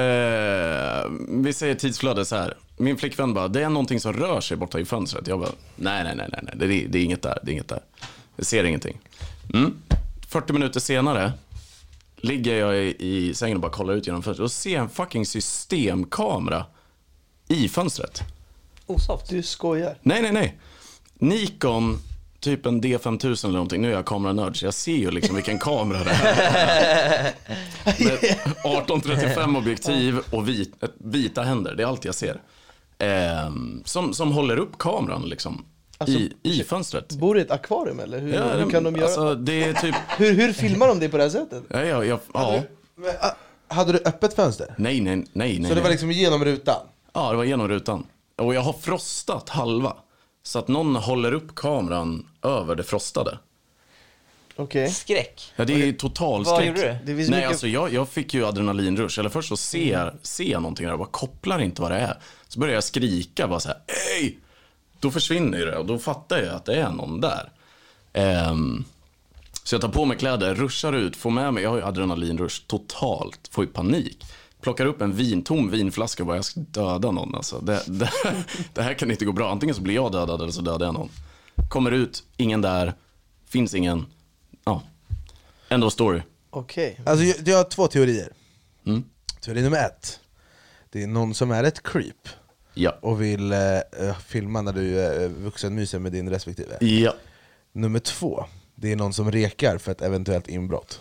vi säger tidsflöde så här. Min flickvän bara, det är någonting som rör sig borta i fönstret. Jag bara, nej, det är inget där, jag ser ingenting. 40 minuter senare ligger jag i sängen och bara kollar ut genom fönstret och ser en fucking systemkamera i fönstret. Osoft. Du skojar. Nej. Nikon, typ en D5000 eller någonting. Nu är jag kameranörd så jag ser ju liksom vilken kamera det är. Med 1835 objektiv och vita händer. Det är allt jag ser. Som håller upp kameran liksom. Alltså, i fönstret. Bor det ett akvarium eller? Hur kan de göra? Alltså, det är typ... hur filmar de det på det här sättet? Ja. Hade du öppet fönster? Nej. Så det var liksom genom rutan? Ja, det var genom rutan. Och jag har frostat halva. Så att någon håller upp kameran över det frostade. Okej. Skräck. Ja, det är total Vad skräck. gjorde du? Nej, mycket... alltså jag fick ju adrenalinrush. Eller först så ser jag någonting där. Jag bara kopplar inte vad det är. Så börjar jag skrika bara så här. Ej! Då försvinner det. Och då fattar jag att det är någon där. Så jag tar på mig kläder, ruschar ut, får med mig. Jag har ju adrenalinrush totalt. Får ju panik. Plockar upp en tom vinflaska och bara, jag ska döda någon alltså. Det här kan inte gå bra. Antingen så blir jag dödad eller så dödar jag någon. Kommer ut, ingen där. Finns ingen. Ja. End of story. Okej. Alltså jag har 2 teorier. Teori nummer 1. Det är någon som är ett creep. Ja. Och vill filma när du är vuxenmyser med din respektive. Ja. Nummer 2. Det är någon som rekar för ett eventuellt inbrott.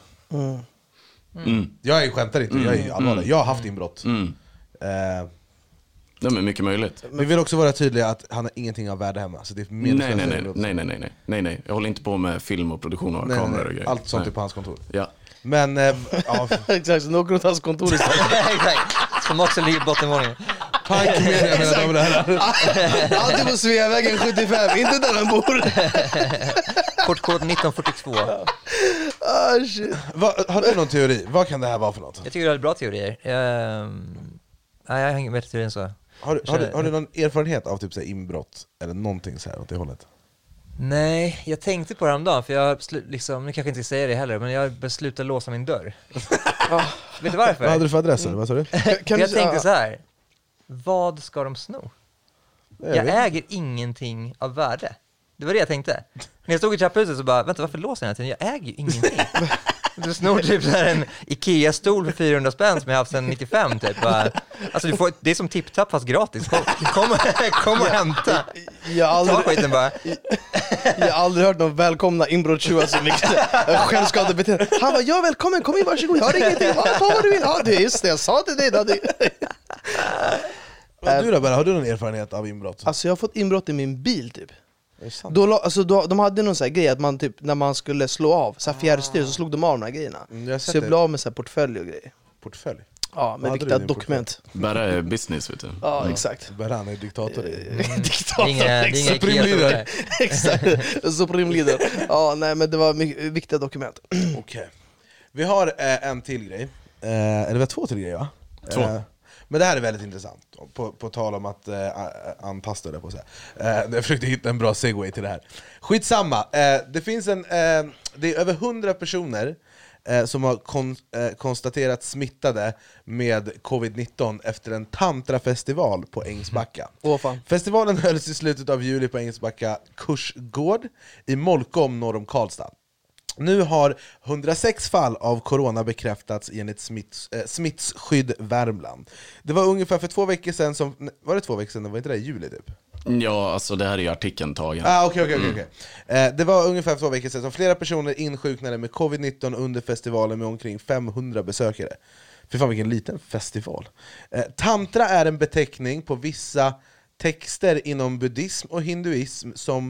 Jag skämtar inte, jag är allvarlig. Jag har haft inbrott. Det är mycket möjligt. Vi vill också vara tydliga att han har ingenting av värde hemma. Så det är Nej. Jag håller inte på med film och produktion och kameror och grejer. Allt sånt är på hans kontor. Ja. Men Exakt, så nu åker du till hans kontor istället. Exakt. Som också ligger i bottenvåningen. Pike Media, mina damer och herrar. Alltid på Sveavägen 75, inte där han bor. Portkod 1942. Shit. Har du någon teori? Vad kan det här vara för något? Jag tycker det är bra teorier. Jag har ingen bättre teori än så. Har du någon erfarenhet av typ så här inbrott eller någonting så här åt det hållet? Nej, jag tänkte på det häromdagen för jag liksom, nu kanske inte ska säga det heller, men jag beslutade låsa min dörr. Vet du varför? Vad hade du för adress eller vad sa du? Jag tänkte så här. Vad ska de sno? Jag äger ingenting av värde. Det var det jag tänkte. När jag stod i trapphuset så bara, vänta, varför låser jag den här tiden? Jag äger ju ingenting. Du snor typ så här en Ikea-stol för 400 spänn som jag haft sedan 95 typ. Alltså det är som tipptapp fast gratis. Kom och hämta. Ta skiten bara. Jag har aldrig hört någon välkomna inbrottstjuvar som självskadebeteende. Han bara, ja välkommen, kom in, varsågod, jag har ingenting, ta vad du vill. Ja, det är just det, jag sa till dig. Du då, har du någon erfarenhet av inbrott? Alltså jag har fått inbrott i min bil typ. De hade någon sån här grej att man typ, när man skulle slå av så här fjärrstyr så slog de av de här grejerna. Så jag blev av med så här portfölj och grejer. Portfölj? Ja, med viktiga dokument. Bara är business, vet du. Ja, exakt. Bara han är diktator. Diktator, Supreme leader. Exakt, Supreme leader. Ja, nej men det var mycket viktiga dokument. Okej. Vi har en till grej. Eller vi har 2 till grejer va? 2. Men det här är väldigt intressant. På tal om att anpassa det på så här. Jag försökte hitta en bra segway till det här. Skitsamma. Det finns det är över 100 personer som har konstaterats smittade med covid-19 efter en tantrafestival på Ängsbacka. Festivalen hölls i slutet av juli på Ängsbacka kursgård i Molkom norr om Karlstad. Nu har 106 fall av corona bekräftats enligt Smittskydd Värmland. Det var ungefär för 2 veckor sedan som... Var det 2 veckor sedan? Var inte det i juli typ? Ja, alltså det här är ju artikeln tagen. Okej. Det var ungefär 2 veckor sedan som flera personer insjuknade med covid-19 under festivalen med omkring 500 besökare. För fan vilken liten festival. Tantra är en beteckning på vissa texter inom buddhism och hinduism som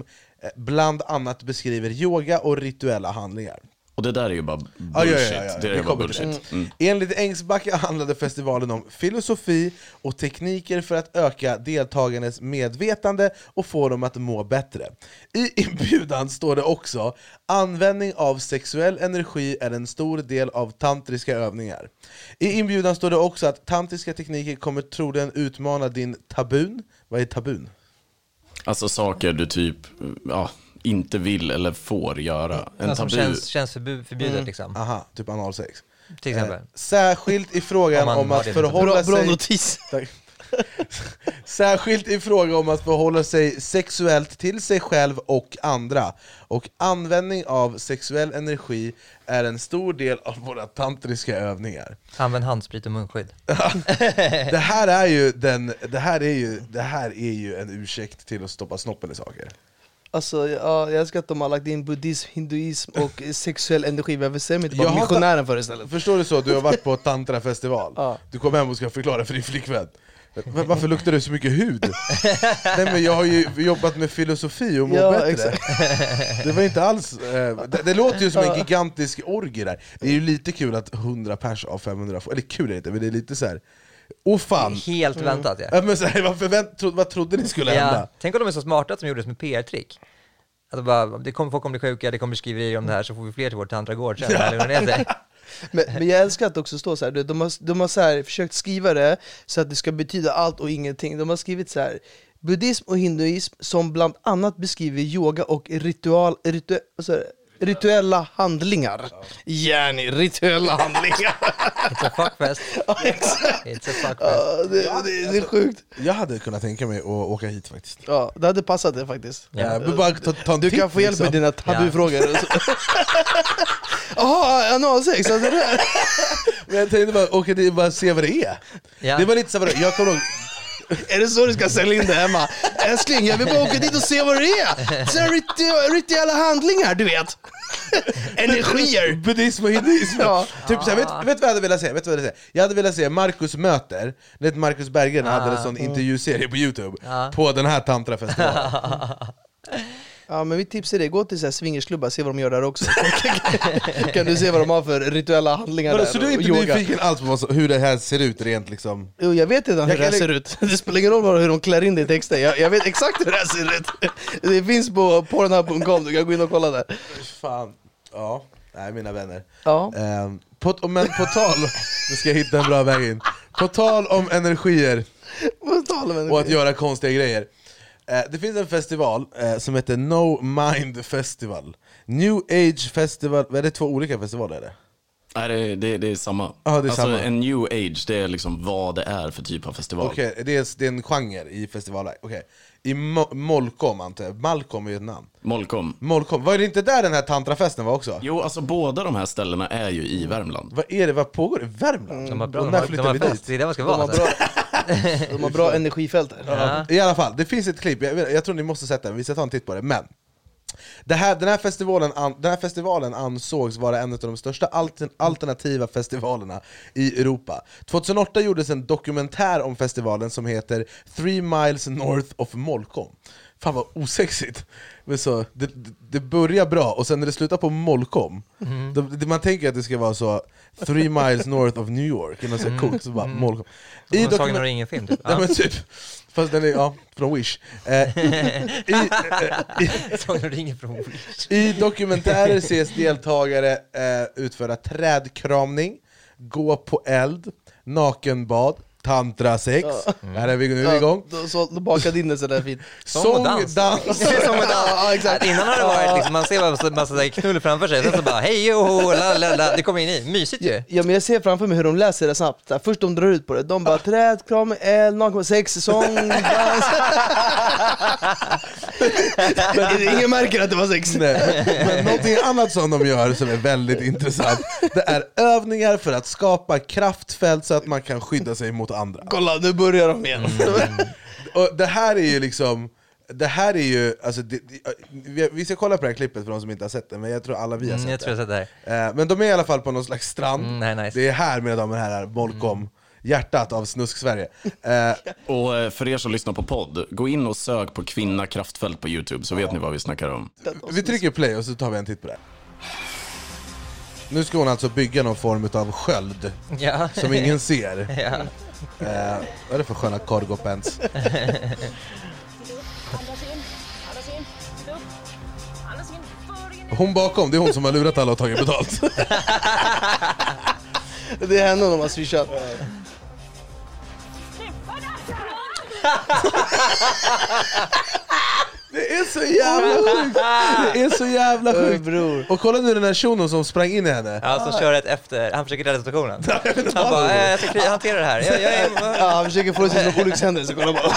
bland annat beskriver yoga och rituella handlingar. Och det där är ju bara bullshit. Det är bara bullshit. Enligt Ängsbacka handlade festivalen om filosofi och tekniker för att öka deltagarnas medvetande och få dem att må bättre. I inbjudan står det också: användning av sexuell energi är en stor del av tantriska övningar. I inbjudan står det också att tantriska tekniker kommer troligen utmana din tabun. Vad är tabun? Alltså saker du typ inte vill eller får göra. En tabu. Känns förbjudet liksom. Aha, typ analsex. Till exempel. Särskilt i frågan om att förhålla sig... Bra notis. Särskilt i fråga om att förhålla sig sexuellt till sig själv och andra. Och användning av sexuell energi är en stor del av våra tantriska övningar. Använd handsprit och munskydd. Det här är ju en ursäkt till att stoppa snoppen i saker. Alltså, jag älskar att de har lagt in buddhism, hinduism och sexuell energi. Varför säger de inte bara missionären för istället? Förstår du så? Du har varit på tantrafestival. Du kommer hem och ska förklara för din flickvän. Varför luktar det så mycket hud? Nej, men jag har ju jobbat med filosofi och mår bättre. Exakt. Det var inte alls... Det låter ju som en gigantisk orgie där. Det är ju lite kul att 100 pers av 500 får... Eller kul är det inte, men det är lite så här... fan. Helt väntat, ja. Men så här, vad trodde ni skulle hända? Tänk om de är så smarta att de gjorde det som en PR-trick. Att folk kommer bli sjuka, det kommer skriverier om det här, så får vi fler till vårt tantragård sen. Men jag älskar att också stå så här. De har så här försökt skriva det så att det ska betyda allt och ingenting. De har skrivit så här: buddhism och hinduism som bland annat beskriver yoga och rituella handlingar. Gärna rituella handlingar. It's a fuckfest. It's a fuckfest. Det är sjukt. Jag hade kunnat tänka mig att åka hit faktiskt. Ja, det hade passat det faktiskt. Du kan få hjälp med dina tabufrågor. Jaha, analsex, alltså det där. Men jag tänkte bara, åka dit och bara se vad det är. Det var lite så här, jag kommer ihåg. Är det så du ska sälja in det hemma? Älskling, jag vill bara åka dit och se vad det är. Så rituella handlingar, du vet. Energier. Buddhism och hinduism. Typ så här, vet vad jag hade velat se? Jag hade velat se Marcus möter. Marcus Berggren hade en sån intervjuserie på YouTube på den här tantrafestivalen. Ja, men mitt tips är det, gå till så här swingersklubbar, se vad de gör där också. Kan du se vad de har för rituella handlingar där. Så du är inte nyfiken alls på hur det här ser ut rent liksom? Jo, jag vet inte hur det här ser ut. Det spelar ingen roll hur de klär in det i texten. Jag vet exakt hur det här ser ut. Det finns på pornhub.com, du kan gå in och kolla där. Fan, ja. Nej, mina vänner. Ja. Men på tal, nu ska jag hitta en bra väg in. På tal om energier och att göra konstiga grejer. Det finns en festival som heter No Mind Festival. New Age Festival. Är det två olika festivaler? Eller? Nej, det är samma. Det är samma. En New Age, det är liksom vad det är för typ av festival. Okej, det är en genre i festivaler. Okej. I Molkom, antar jag. Malcolm är ju ett namn. Molkom. Var det inte där den här tantrafesten var också? Jo, alltså båda de här ställena är ju i Värmland. Vad pågår i Värmland? De har bra, fest, det är det man ska vara. De har bra energifält här. I alla fall, det finns ett klipp. Jag tror ni måste sätta den, vi ska ta en titt på det. Men den här festivalen ansågs vara en av de största alternativa festivalerna i Europa. 2008 gjordes en dokumentär om festivalen som heter 3 miles north of Molkom. Fan vad osexigt. Men så, det börjar bra, och sen när det slutar på Molkom, man tänker att det ska vara så 3 miles north of New York, något så coolt, så bara Molkom. I Sagan om ringen film typ. Ja, men typ. Fast den är från Wish. Sagan om ringen från Wish. I dokumentärer ses deltagare utföra trädkramning, gå på eld, nakenbad, tantrasex. Här är vi nu igång. Då bakade in det så där fint. Sång och dans. Exakt. Innan har det varit liksom, man ser en massa knull framför sig, sen så bara hej och la, det kommer in i. Mysigt ju. Ja, men jag ser framför mig hur de läser det snabbt. Först de drar ut på det. De bara trädkramning, eld, nakensex, sång, dans. Men ingen märker att det var sex. Nej. Men någonting annat som de gör som är väldigt intressant, det är övningar för att skapa kraftfält så att man kan skydda sig mot andra. Kolla, nu börjar de igen. Och det här är ju liksom, det här är ju alltså, vi ska kolla på det här klippet för de som inte har sett det, men jag tror alla vi har sett jag tror jag sett det här. Men de är i alla fall på någon slags strand. Nice. Det är här, mina damer och herrar, Molkom hjärtat av Snusk-Sverige. Och för er som lyssnar på podd, gå in och sök på Kvinna Kraftfält på YouTube, så vet ni vad vi snackar om. Vi trycker play och så tar vi en titt på det. Nu ska hon alltså bygga någon form av sköld som ingen ser. Vad är det för sköna cargo pants? Hon bakom, det är hon som har lurat alla och tagit betalt. Det är henne de har swishat. Det är så jävla sjukt. Det är så jävla sjukt, bror. Och kolla nu den här shunon som sprang in i henne. Ja, som kör ett efter. Han försöker rädda situationen. Han bara, jag ska hantera det här. Ja, han försöker få det till en olyckshändelse. Kolla bara.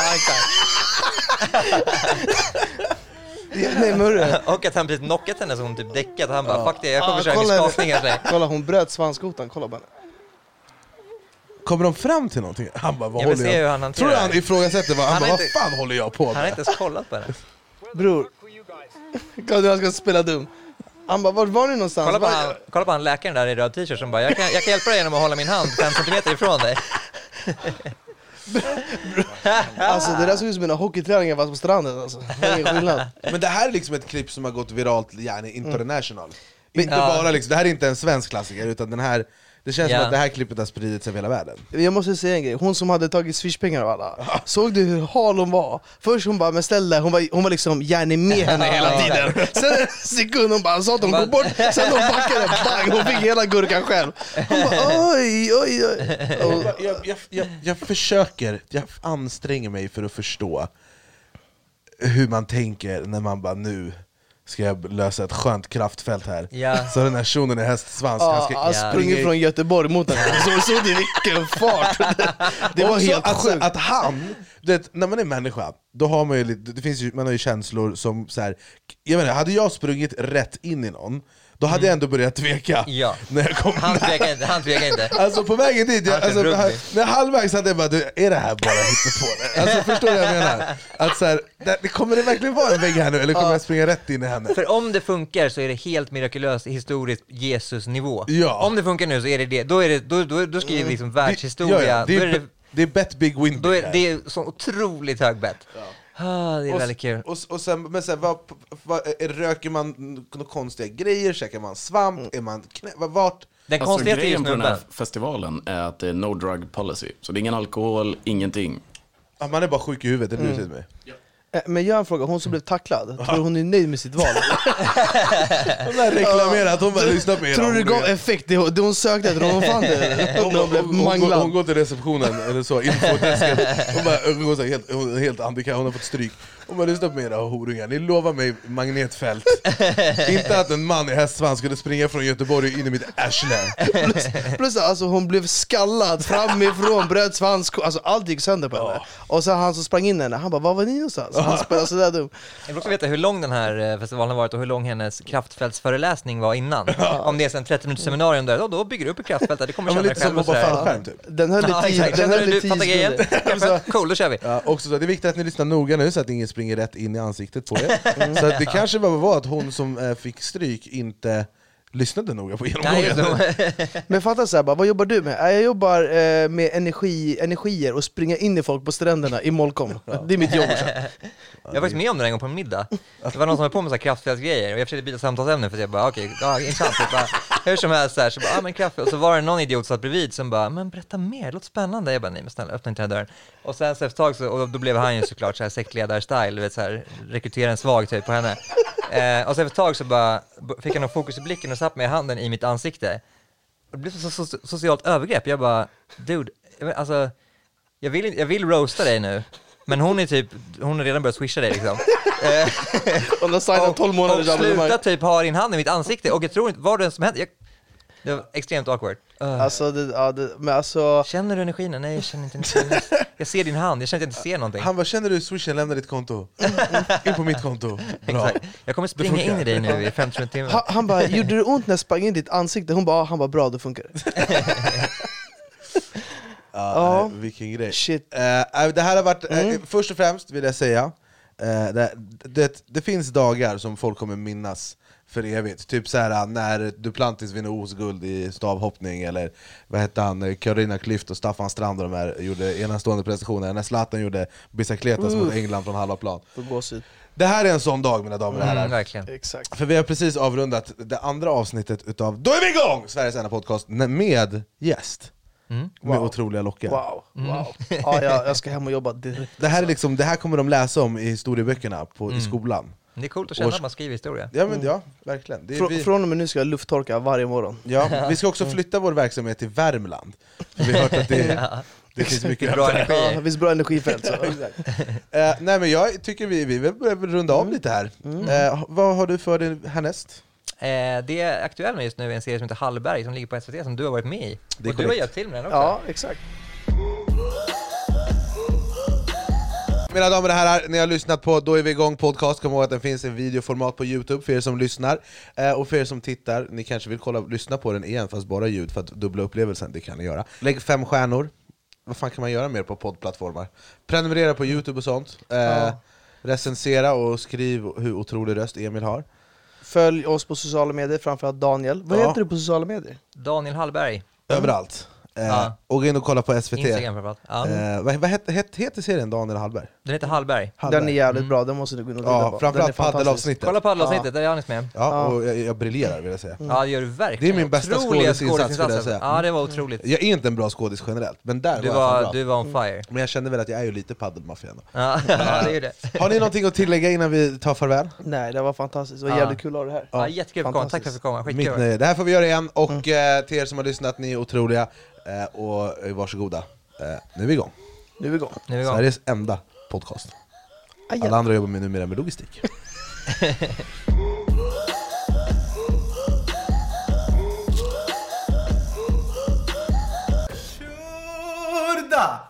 Nej, Murre. Och att han precis knockat henne så hon typ däckat. Han bara, fuck det, jag kommer köra skasningar. Kolla, hon bröt svanskotan. Kolla bara. Kommer de fram till någonting? Han bara, vad jag vill håller se jag? hur han hanterar. Tror du han ifrågasätter vad? Han bara, inte, vad fan håller jag på med? Han har inte ens kollat på henne. Bror. Kolla hur han ska spela dum. Han bara, var var ni någonstans? Kolla på han läkaren där i röd t-shirt som bara, jag kan hjälpa dig genom att hålla min hand 5 centimeter ifrån dig. Alltså det där såg ut som en hockeyträning fast på stranden alltså. Det är ingen skillnad. Men det här är liksom ett klipp som har gått viralt, yani international. Inte bara liksom, det här är inte en svensk klassiker utan den här. Det känns som att det här klippet har spridit sig över hela världen. Jag måste säga en grej, hon som hade tagit swishpengar av alla. Såg du hur hal hon var? Först hon bara, men ställ där, hon var liksom gärna med henne hela tiden. Sen en sekund hon bara, sa att hon går bort. Sen hon backade, bang, hon fick hela gurkan själv. Hon bara, oj. Jag försöker, jag anstränger mig för att förstå hur man tänker när man bara nu ska jag lösa ett skönt kraftfält här. Så den här shunon i hästsvans han springer från Göteborg mot den här. Så det vilken fart. Det var helt sjukt. Att han, när man är människa, då har man ju, det finns ju, man har ju känslor som så här, jag menar, hade jag sprungit rätt in i någon, då hade jag ändå börjat tveka. När jag kom han tvekar inte. Alltså på vägen dit, när halvvägs hade jag bara, är det här bara hittepå? Alltså förstår du vad jag menar? Att så här, kommer det verkligen vara en vägg här nu, eller kommer jag springa rätt in i henne? För om det funkar så är det helt mirakulöst historiskt Jesus-nivå. Om det funkar nu så är det, då skriver vi liksom världshistoria. Det är bet big win. Det är så otroligt hög bet. Det är väldigt kul. Och sen, men sen, röker man några konstiga grejer? Käkar man svamp? Är man vart? Den konstiga grejen på den här festivalen är att det är no drug policy. Så det är ingen alkohol, ingenting. Man är bara sjuk i huvudet, det blir med. Men jag har en fråga, hon som blev tacklad, tror hon är nöjd med sitt val? Hon har reklamerat att hon bara lyssnar på er. Tror du det gav effekt? Det hon sökte efter, hon fann det. Hon går till receptionen, eller så, infodesken. Hon går helt handikapp, hon har fått stryk. Hon bara, lyssna på era horungar, ni lovar mig magnetfält. Inte att en man i hästsvans skulle springa från Göteborg in i mitt arsle. Plus alltså hon blev skallad framifrån, bröt svans, alltså allt gick sönder på henne. Och så han som sprang in henne, han bara, vad var ni någonstans? Han spelade sådär dum. Jag vill också veta hur lång den här festivalen har varit och hur lång hennes kraftfältsföreläsning var innan. Om det är en 30 minuters seminarium där, då bygger du upp i kraftfältet. Det kommer känna dig själv och sådär. Typ. Den höll i 10 sekunder. Cool, då kör vi. Också så, det är viktigt att ni lyssnar noga nu så att ingen springer rätt in i ansiktet på er. Så att det kanske var att hon som fick stryk inte lyssnade noga på genomgången. Men fatta så här, bara, vad jobbar du med? Jag jobbar med energier och springa in i folk på stränderna i Molkom. Det är mitt jobb. Jag var faktiskt med om det en gång på en middag. Det var någon som höll på med så här kraftfältsgrejer och jag försökte byta samtalsämne för att jag bara intressant. Hur som helst så här, så bara, men kraftfält. Och så var det någon idiot satt bredvid som bara, men berätta mer, det låter spännande. Jag bara, nej men snälla, öppna inte den dörren. Och sen efter ett tag så, och då blev han ju såklart så här sektledar-style, du vet så här, rekrytera en svag typ på henne. Och så efter ett tag så bara fick jag någon fokus i blicken och satt med handen i mitt ansikte. Det blev så socialt övergrepp. Jag bara, dude, alltså jag vill roasta dig nu. Men hon har redan börjat swisha dig liksom. Hon har signat 12 månader. Och sluta typ ha din hand i mitt ansikte. Och jag tror inte, vad det som hände. Det var extremt awkward. Alltså, men alltså... Känner du energin? Nej, jag känner inte energin. Jag ser din hand, jag känner att jag inte ser någonting. Han bara, känner du swishen, lämna ditt konto. In på mitt konto. Bra. Exakt. Jag kommer springa in i dig nu i 15 timmar. Han bara, gjorde det ont när jag sprang in i ditt ansikte? Han bara, bra, det funkar. Vilken grej. Shit. Det här har varit, först och främst vill jag säga, det finns dagar som folk kommer minnas för evigt. Typ så här när Duplantis vinner OS-guld i stavhoppning, eller vad hette han, Carolina Klüft och Staffan Strand och de här gjorde enastående prestationer, när Zlatan gjorde bicicletas mot England från halva plan. Det här är en sån dag, mina damer och herrar. Verkligen. Exakt. För vi har precis avrundat det andra avsnittet utav Då är vi igång! Sveriges enda podcast med gäst. Med otroliga lockar. Wow. Ja, jag ska hem och jobba direkt. Det här är liksom, det här kommer de läsa om i historieböckerna i skolan. Det är coolt att känna att man skriver historia. Ja, men ja, verkligen. Från och med nu ska jag lufttorka varje morgon. Ja, vi ska också flytta vår verksamhet till Värmland. Vi har hört att det finns mycket bra energi. Ja, det finns bra energifält. Så. Nej, men jag tycker vi börjar runda av lite här. Vad har du för dig härnäst? Det är aktuellt just nu en serie som heter Hallberg som ligger på SVT som du har varit med i. Det är och du har hjälpt till med den också. Ja, exakt. Mina damer och herrar, ni har lyssnat på Då är vi igång podcast. Kom ihåg att den finns i videoformat på YouTube för er som lyssnar. Och för er som tittar, ni kanske vill lyssna på den igen fast bara ljud för att dubbla upplevelsen, det kan ni göra. Lägg 5 stjärnor. Vad fan kan man göra mer på poddplattformar? Prenumerera på YouTube och sånt. Recensera och skriv hur otrolig röst Emil har. Följ oss på sociala medier, framförallt Daniel. Vad heter du på sociala medier? Daniel Hallberg. Överallt. Och gå in och kolla på SVT. Instagram framförallt. Vad heter serien Daniel Hallberg? Den heter Hallberg. Den är jävligt bra, den måste du gå in och titta på. Framförallt paddelavsnittet. Kolla paddelavsnittet, där är Anis med. Ja, och jag briljerar vill jag säga. Ja, det gör du verkligen. Det är min bästa skådisinsats vill jag säga. Ja, det var otroligt. Jag är inte en bra skådis generellt, men där du var on fire. Men jag kände väl att jag är ju lite paddelmaffia ändå. Ja, det är det. Har ni någonting att tillägga innan vi tar farväl? Nej, det var fantastiskt. Det var jävligt kul att ha det här. Ja, jättekul för att komma. Tack för att du kom. Mitt nöje. Det här får vi göra igen. Och till er som har lyssnat, ni är otroliga. Och varsågoda. Nu är vi igång. Sveriges enda podcast. Alla andra jobbar numera med logistik. Urda!